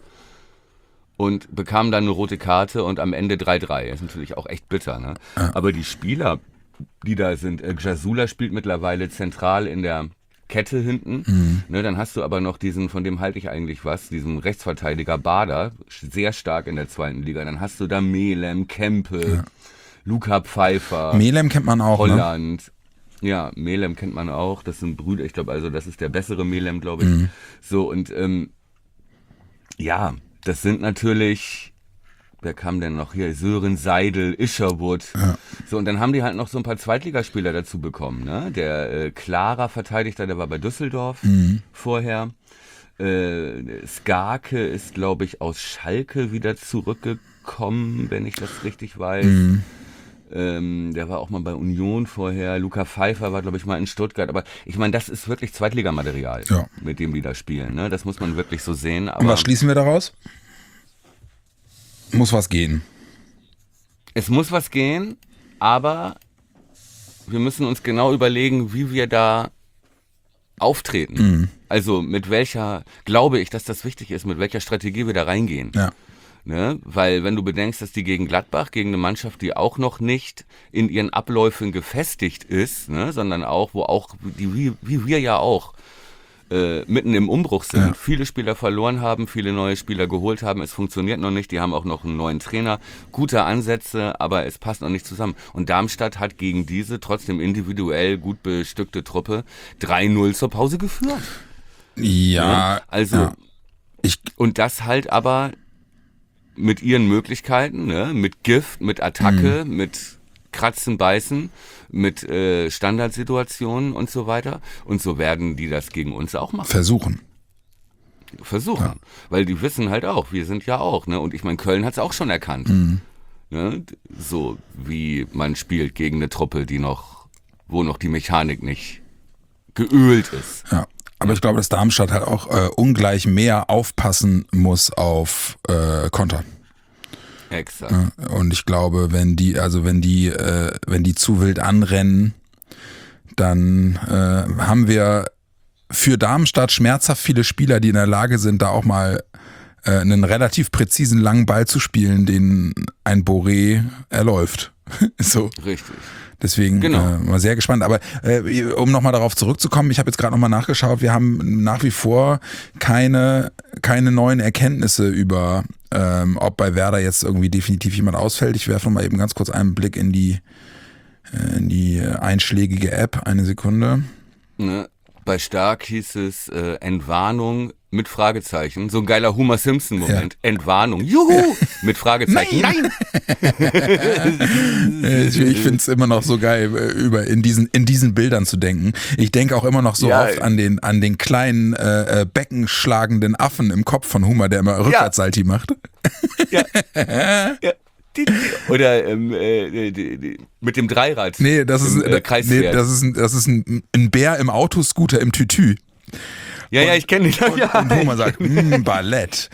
Und bekamen dann eine rote Karte und am Ende drei drei. Ist natürlich auch echt bitter. Ne? Ja. Aber die Spieler, die da sind, äh, Jasula spielt mittlerweile zentral in der Kette hinten. Mhm. Ne, dann hast du aber noch diesen, von dem halte ich eigentlich was, diesen Rechtsverteidiger Bader, sehr stark in der zweiten Liga. Dann hast du da Melem, Kempe, Ja. Luca Pfeiffer, Melem kennt man auch, ne? Holland. Ja, Melem kennt man auch. Das sind Brüder, ich glaube, also das ist der bessere Melem, glaube ich. Mhm. So, und ähm, ja, das sind natürlich, wer kam denn noch hier? Sören Seidel, Isherwood. Ja. So, und dann haben die halt noch so ein paar Zweitligaspieler dazu bekommen. Ne? Der äh, Clara Verteidiger, der war bei Düsseldorf Mhm. vorher. Äh, Skarke ist, glaube ich, aus Schalke wieder zurückgekommen, wenn ich das richtig weiß. Mhm. Ähm, der war auch mal bei Union vorher. Luca Pfeiffer war, glaube ich, mal in Stuttgart. Aber ich meine, das ist wirklich Zweitligamaterial, Ja. mit dem die da spielen. Ne? Das muss man wirklich so sehen. Und Aber was schließen wir daraus? Muss was gehen. es muss was gehen, aber wir müssen uns genau überlegen, wie wir da auftreten. Mhm. Also mit welcher, glaube ich, dass das wichtig ist, mit welcher Strategie wir da reingehen. Ja. Ne? Weil wenn du bedenkst, dass die gegen Gladbach, gegen eine Mannschaft, die auch noch nicht in ihren Abläufen gefestigt ist, ne? sondern auch, wo auch, die, wie, wie wir ja auch, äh, mitten im Umbruch sind, Ja. viele Spieler verloren haben, viele neue Spieler geholt haben, es funktioniert noch nicht, die haben auch noch einen neuen Trainer, gute Ansätze, aber es passt noch nicht zusammen. Und Darmstadt hat gegen diese trotzdem individuell gut bestückte Truppe drei null zur Pause geführt. Ja. Ne? Also, ja. Ich, und das halt aber mit ihren Möglichkeiten, ne? Mit Gift, mit Attacke, Mhm. mit Kratzen, Beißen, mit äh, Standardsituationen und so weiter. Und so werden die das gegen uns auch machen. versuchen. Versuchen. Ja. Weil die wissen halt auch, wir sind ja auch. Ne? Und ich meine, Köln hat es auch schon erkannt. Mhm. Ne? So wie man spielt gegen eine Truppe, die noch, wo noch die Mechanik nicht geölt ist. Ja. Aber ich glaube, dass Darmstadt halt auch äh, ungleich mehr aufpassen muss auf äh, Konter. Exakt. Ja, und ich glaube, wenn die, also wenn die, äh, wenn die zu wild anrennen, dann äh, haben wir für Darmstadt schmerzhaft viele Spieler, die in der Lage sind, da auch mal äh, einen relativ präzisen langen Ball zu spielen, den ein Boré erläuft. So. Richtig. Deswegen Genau. äh, mal sehr gespannt. Aber äh, um nochmal darauf zurückzukommen, ich habe jetzt gerade nochmal nachgeschaut, wir haben nach wie vor keine, keine neuen Erkenntnisse über, ähm, ob bei Werder jetzt irgendwie definitiv jemand ausfällt. Ich werfe nochmal eben ganz kurz einen Blick in die, äh, in die einschlägige App. Eine Sekunde. Ne? Bei Stark hieß es äh, Entwarnung mit Fragezeichen. So ein geiler Homer Simpson-Moment. Ja. Entwarnung. Juhu! Ja. Mit Fragezeichen. Nein! Nein! ich ich finde es immer noch so geil, über in diesen, in diesen Bildern zu denken. Ich denke auch immer noch so ja. oft an den, an den kleinen äh, beckenschlagenden Affen im Kopf von Homer, der immer Rückwärtssalti ja. macht. Ja. ja. Oder ähm, äh, die, die, mit dem Dreirad. Nee, das ist, im, äh, nee, das ist, ein, das ist ein, ein Bär im Autoscooter im Tütü. Ja, und, ja, ich kenne dich. Und, ja, und Homer sagt, mmm, Ballett.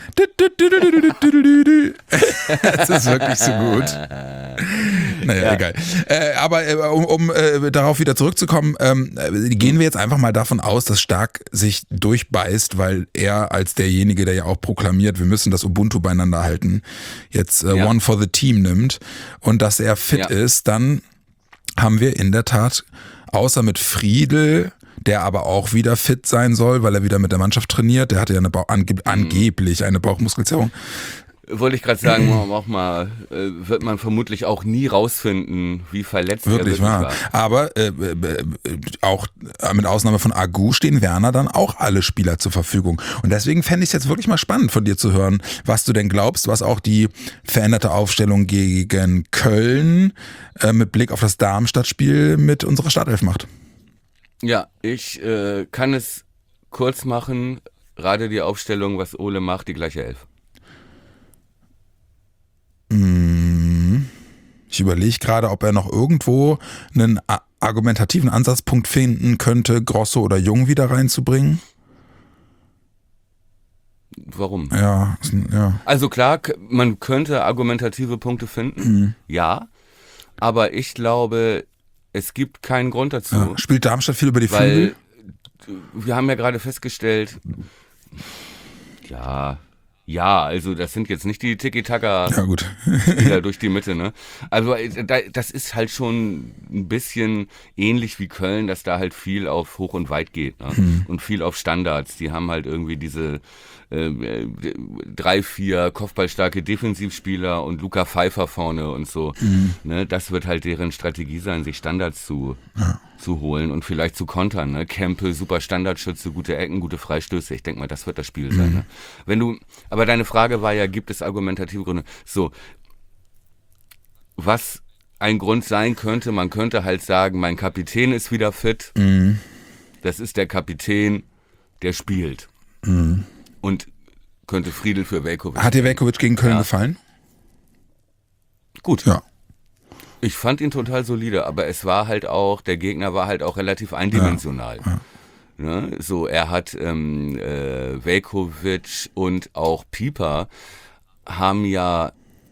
Das ist wirklich so gut. Naja, ja. egal. Äh, aber äh, um, um äh, darauf wieder zurückzukommen, ähm, äh, gehen wir jetzt einfach mal davon aus, dass Stark sich durchbeißt, weil er als derjenige, der ja auch proklamiert, wir müssen das Ubuntu beieinander halten, jetzt äh, ja. One for the Team nimmt und dass er fit ja. ist, dann haben wir in der Tat, außer mit Friedl, der aber auch wieder fit sein soll, weil er wieder mit der Mannschaft trainiert. Der hatte ja eine Bauch, ange- angeblich eine Bauchmuskelzerrung. Wollte ich gerade sagen, auch mal, äh, wird man vermutlich auch nie rausfinden, wie verletzt wirklich er wirklich wahr. war. Aber äh, äh, auch mit Ausnahme von Agu stehen Werner dann auch alle Spieler zur Verfügung. Und deswegen fände ich es jetzt wirklich mal spannend von dir zu hören, was du denn glaubst, was auch die veränderte Aufstellung gegen Köln äh, mit Blick auf das Darmstadt-Spiel mit unserer Startelf macht. Ja, ich äh, kann es kurz machen, gerade die Aufstellung, was Ole macht, die gleiche Elf. Ich überlege gerade, ob er noch irgendwo einen argumentativen Ansatzpunkt finden könnte, Grosso oder Jung wieder reinzubringen. Warum? Ja, ja. Also klar, man könnte argumentative Punkte finden, mhm. ja, aber ich glaube, es gibt keinen Grund dazu. Ja. Spielt Darmstadt viel über die weil Flügel? Wir haben ja gerade festgestellt, ja, ja, also das sind jetzt nicht die Tiki-Taka-Spieler ja, durch die Mitte, ne? Also das ist halt schon ein bisschen ähnlich wie Köln, dass da halt viel auf Hoch und Weit geht, ne? Hm. Und viel auf Standards. Die haben halt irgendwie diese äh, drei, vier kopfballstarke Defensivspieler und Luca Pfeiffer vorne und so. Hm. Ne? Das wird halt deren Strategie sein, sich Standards zu, ja. zu holen und vielleicht zu kontern. Ne? Kempe, super Standardschütze, gute Ecken, gute Freistöße. Ich denke mal, das wird das Spiel hm. sein. Ne? Wenn du, aber deine Frage war ja, gibt es argumentative Gründe? So, was ein Grund sein könnte, man könnte halt sagen, mein Kapitän ist wieder fit. Mhm. Das ist der Kapitän, der spielt. Mhm. Und könnte Friedl für Veljković. Hat dir Veljković gegen Köln ja. gefallen? Gut. Ja. Ich fand ihn total solide, aber es war halt auch, der Gegner war halt auch relativ eindimensional. Ja. Ja. Ne? So, er hat ähm, äh, Veljković und auch Pieper haben ja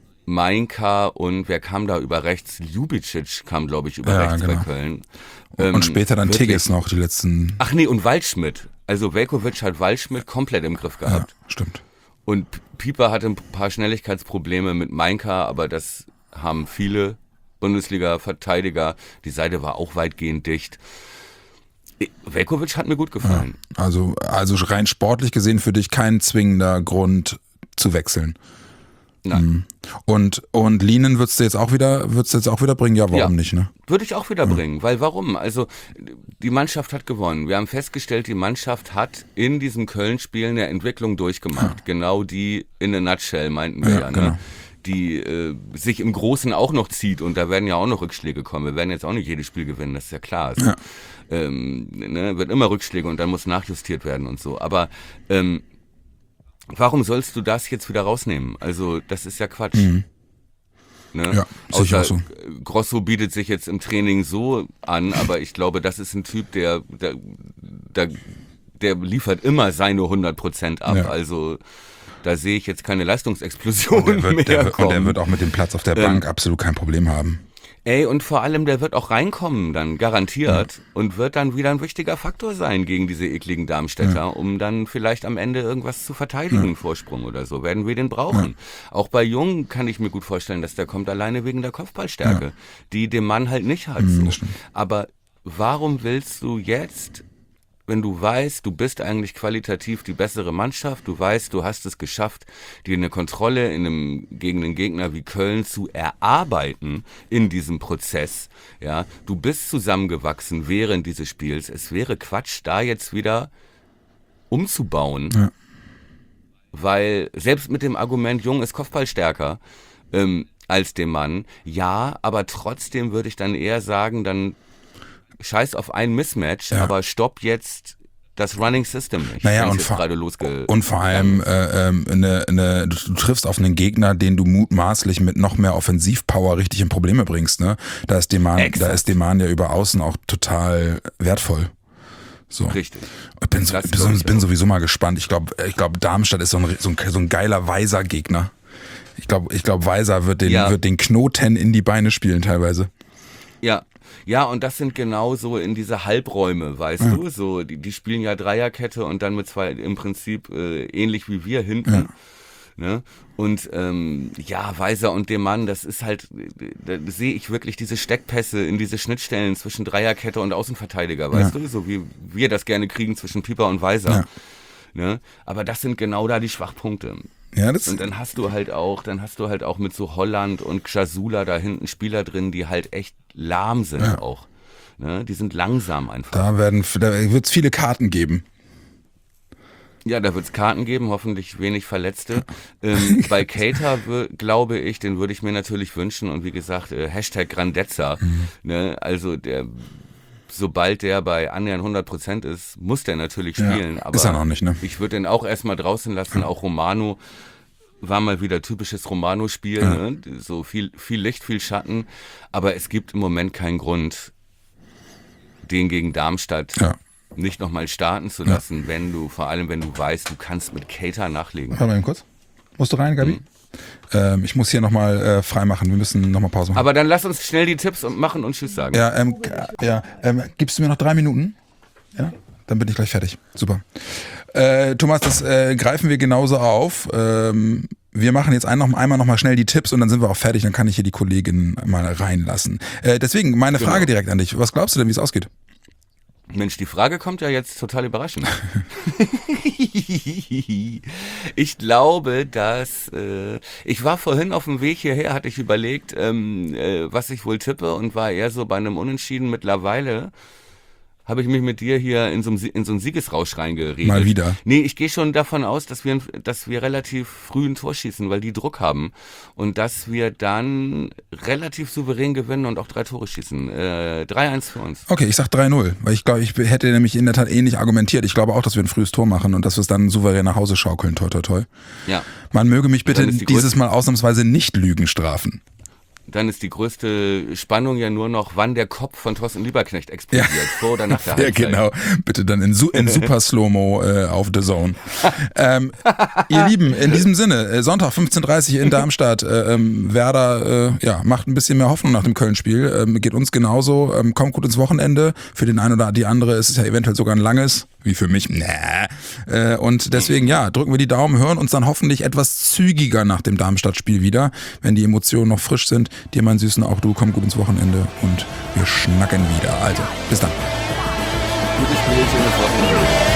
Mainka und wer kam da über rechts? Ljubicic kam, glaube ich, über ja, rechts genau. bei Köln. Ähm, und später dann wirklich, Tigges noch, die letzten... Ach nee, und Waldschmidt. Also Veljković hat Waldschmidt komplett im Griff gehabt. Ja, stimmt. Und Pieper hatte ein paar Schnelligkeitsprobleme mit Mainka, aber das haben viele Bundesliga-Verteidiger. Die Seite war auch weitgehend dicht. Veljković hat mir gut gefallen. Ja, also, also rein sportlich gesehen für dich kein zwingender Grund zu wechseln. Nein. Und, und Lienen würdest du jetzt auch wieder, würdest du jetzt auch wieder bringen? Ja, warum ja, nicht, ne? Würde ich auch wieder ja. bringen, weil warum? Also, die Mannschaft hat gewonnen. Wir haben festgestellt, die Mannschaft hat in diesem Köln-Spiel eine Entwicklung durchgemacht. Ja. Genau die in a nutshell, meinten wir ja, ja genau. ne? Die äh, sich im Großen auch noch zieht und da werden ja auch noch Rückschläge kommen. Wir werden jetzt auch nicht jedes Spiel gewinnen, das ist ja klar. Also, ja. ähm, ne, wird immer Rückschläge und dann muss nachjustiert werden und so. Aber ähm, warum sollst du das jetzt wieder rausnehmen? Also das ist ja Quatsch. Mhm. Ne? Ja, außer auch so. Grosso bietet sich jetzt im Training so an, aber ich glaube, das ist ein Typ, der, der, der, der liefert immer seine hundert Prozent ab. Ja. Also da sehe ich jetzt keine Leistungsexplosion und der wird, mehr der, kommen. Und der wird auch mit dem Platz auf der Bank ähm, absolut kein Problem haben. Ey, und vor allem, der wird auch reinkommen dann, garantiert, ja. und wird dann wieder ein wichtiger Faktor sein gegen diese ekligen Darmstädter, ja. um dann vielleicht am Ende irgendwas zu verteidigen, ja. Vorsprung oder so, werden wir den brauchen. Ja. Auch bei Jung kann ich mir gut vorstellen, dass der kommt alleine wegen der Kopfballstärke, ja. die dem Mann halt nicht hat. Mhm, so. Aber warum willst du jetzt, wenn du weißt, du bist eigentlich qualitativ die bessere Mannschaft, du weißt, du hast es geschafft, dir eine Kontrolle in einem, gegen einen Gegner wie Köln zu erarbeiten in diesem Prozess, ja, du bist zusammengewachsen während dieses Spiels, es wäre Quatsch, da jetzt wieder umzubauen, ja. weil selbst mit dem Argument, Jung ist Kopfballstärker ähm, als dem Mann, ja, aber trotzdem würde ich dann eher sagen, dann scheiß auf ein Mismatch, ja. aber stopp jetzt das Running System nicht. Naja, und vor, und vor allem äh, äh, eine, eine, du, du triffst auf einen Gegner, den du mutmaßlich mit noch mehr Offensivpower richtig in Probleme bringst. Ne? Da ist Deman, da ist Deman ja über außen auch total wertvoll. So. Richtig. Ich bin, so, bin, bin sowieso mal gespannt. Ich glaube, ich glaub, Darmstadt ist so ein, so ein, so ein geiler Weiser-Gegner. Ich glaube, ich glaub, Weiser wird den, ja. wird den Knoten in die Beine spielen teilweise. Ja. Ja, und das sind genau so in diese Halbräume, weißt ja. du, so, die, die spielen ja Dreierkette und dann mit zwei, im Prinzip äh, ähnlich wie wir hinten, ja. ne, und ähm, ja, Weiser und dem Mann, das ist halt, da sehe ich wirklich diese Steckpässe in diese Schnittstellen zwischen Dreierkette und Außenverteidiger, weißt ja. du, so wie wir das gerne kriegen zwischen Pieper und Weiser, ja. ne, aber das sind genau da die Schwachpunkte. Ja, das und dann hast du halt auch, dann hast du halt auch mit so Holland und Xasula da hinten Spieler drin, die halt echt lahm sind ja. auch. Ne? Die sind langsam einfach. Da werden, da wird es viele Karten geben. Ja, da wird es Karten geben, hoffentlich wenig Verletzte. ähm, bei Keita glaube ich, den würde ich mir natürlich wünschen und wie gesagt, äh, Hashtag Grandezza. Mhm. Ne? Also der, sobald der bei annähernd hundert Prozent ist, muss der natürlich spielen. Ja, aber ist er noch nicht, ne? Ich würde den auch erstmal draußen lassen, ja. auch Romano. War mal wieder typisches Romano-Spiel, ja. ne? So viel, viel Licht, viel Schatten, aber es gibt im Moment keinen Grund, den gegen Darmstadt ja. nicht nochmal starten zu lassen, ja. wenn du, vor allem wenn du weißt, du kannst mit Keita nachlegen. Warte mal eben kurz. Musst du rein, Gabi? Mhm. Ähm, ich muss hier nochmal äh, freimachen, wir müssen nochmal Pause machen. Aber dann lass uns schnell die Tipps und machen und Tschüss sagen. Ja, ähm, ja ähm, gibst du mir noch drei Minuten? Ja? Dann bin ich gleich fertig. Super. Äh, Thomas, das äh, greifen wir genauso auf. Ähm, wir machen jetzt ein, noch, einmal nochmal schnell die Tipps und dann sind wir auch fertig. Dann kann ich hier die Kollegin mal reinlassen. Äh, deswegen meine genau. Frage direkt an dich. Was glaubst du denn, wie es ausgeht? Mensch, die Frage kommt ja jetzt total überraschend. Ich glaube, dass äh, ich war vorhin auf dem Weg hierher, hatte ich überlegt, ähm, äh, was ich wohl tippe und war eher so bei einem Unentschieden. Mittlerweile habe ich mich mit dir hier in so, einem, in so einen Siegesrausch reingeredet. Mal wieder. Nee, ich gehe schon davon aus, dass wir, dass wir relativ früh ein Tor schießen, weil die Druck haben. Und dass wir dann relativ souverän gewinnen und auch drei Tore schießen. Äh, drei eins für uns. Okay, ich sag drei null, weil ich glaube, ich hätte nämlich in der Tat ähnlich argumentiert. Ich glaube auch, dass wir ein frühes Tor machen und dass wir es dann souverän nach Hause schaukeln. Toi, toi, toi. Ja. Man möge mich bitte die dieses Mal ausnahmsweise nicht Lügen strafen. Dann ist die größte Spannung ja nur noch, wann der Kopf von Thorsten Lieberknecht explodiert, ja. vor oder nach der Halbzeit. Ja, genau. Bitte dann in, Su- in Super Slow-Mo äh, auf The Zone. ähm, ihr Lieben, in diesem Sinne, äh, Sonntag fünfzehn Uhr dreißig in Darmstadt. Äh, ähm, Werder äh, ja, macht ein bisschen mehr Hoffnung nach dem Köln-Spiel. Ähm, geht uns genauso. Ähm, kommt gut ins Wochenende. Für den einen oder die andere ist es ja eventuell sogar ein langes. Wie für mich. Nee. Äh, und deswegen, ja, drücken wir die Daumen, hören uns dann hoffentlich etwas zügiger nach dem Darmstadt-Spiel wieder, wenn die Emotionen noch frisch sind. Dir, mein Süßen, auch du, komm gut ins Wochenende und wir schnacken wieder. Also, bis dann. Gutes Spiel, schönes Wochenende.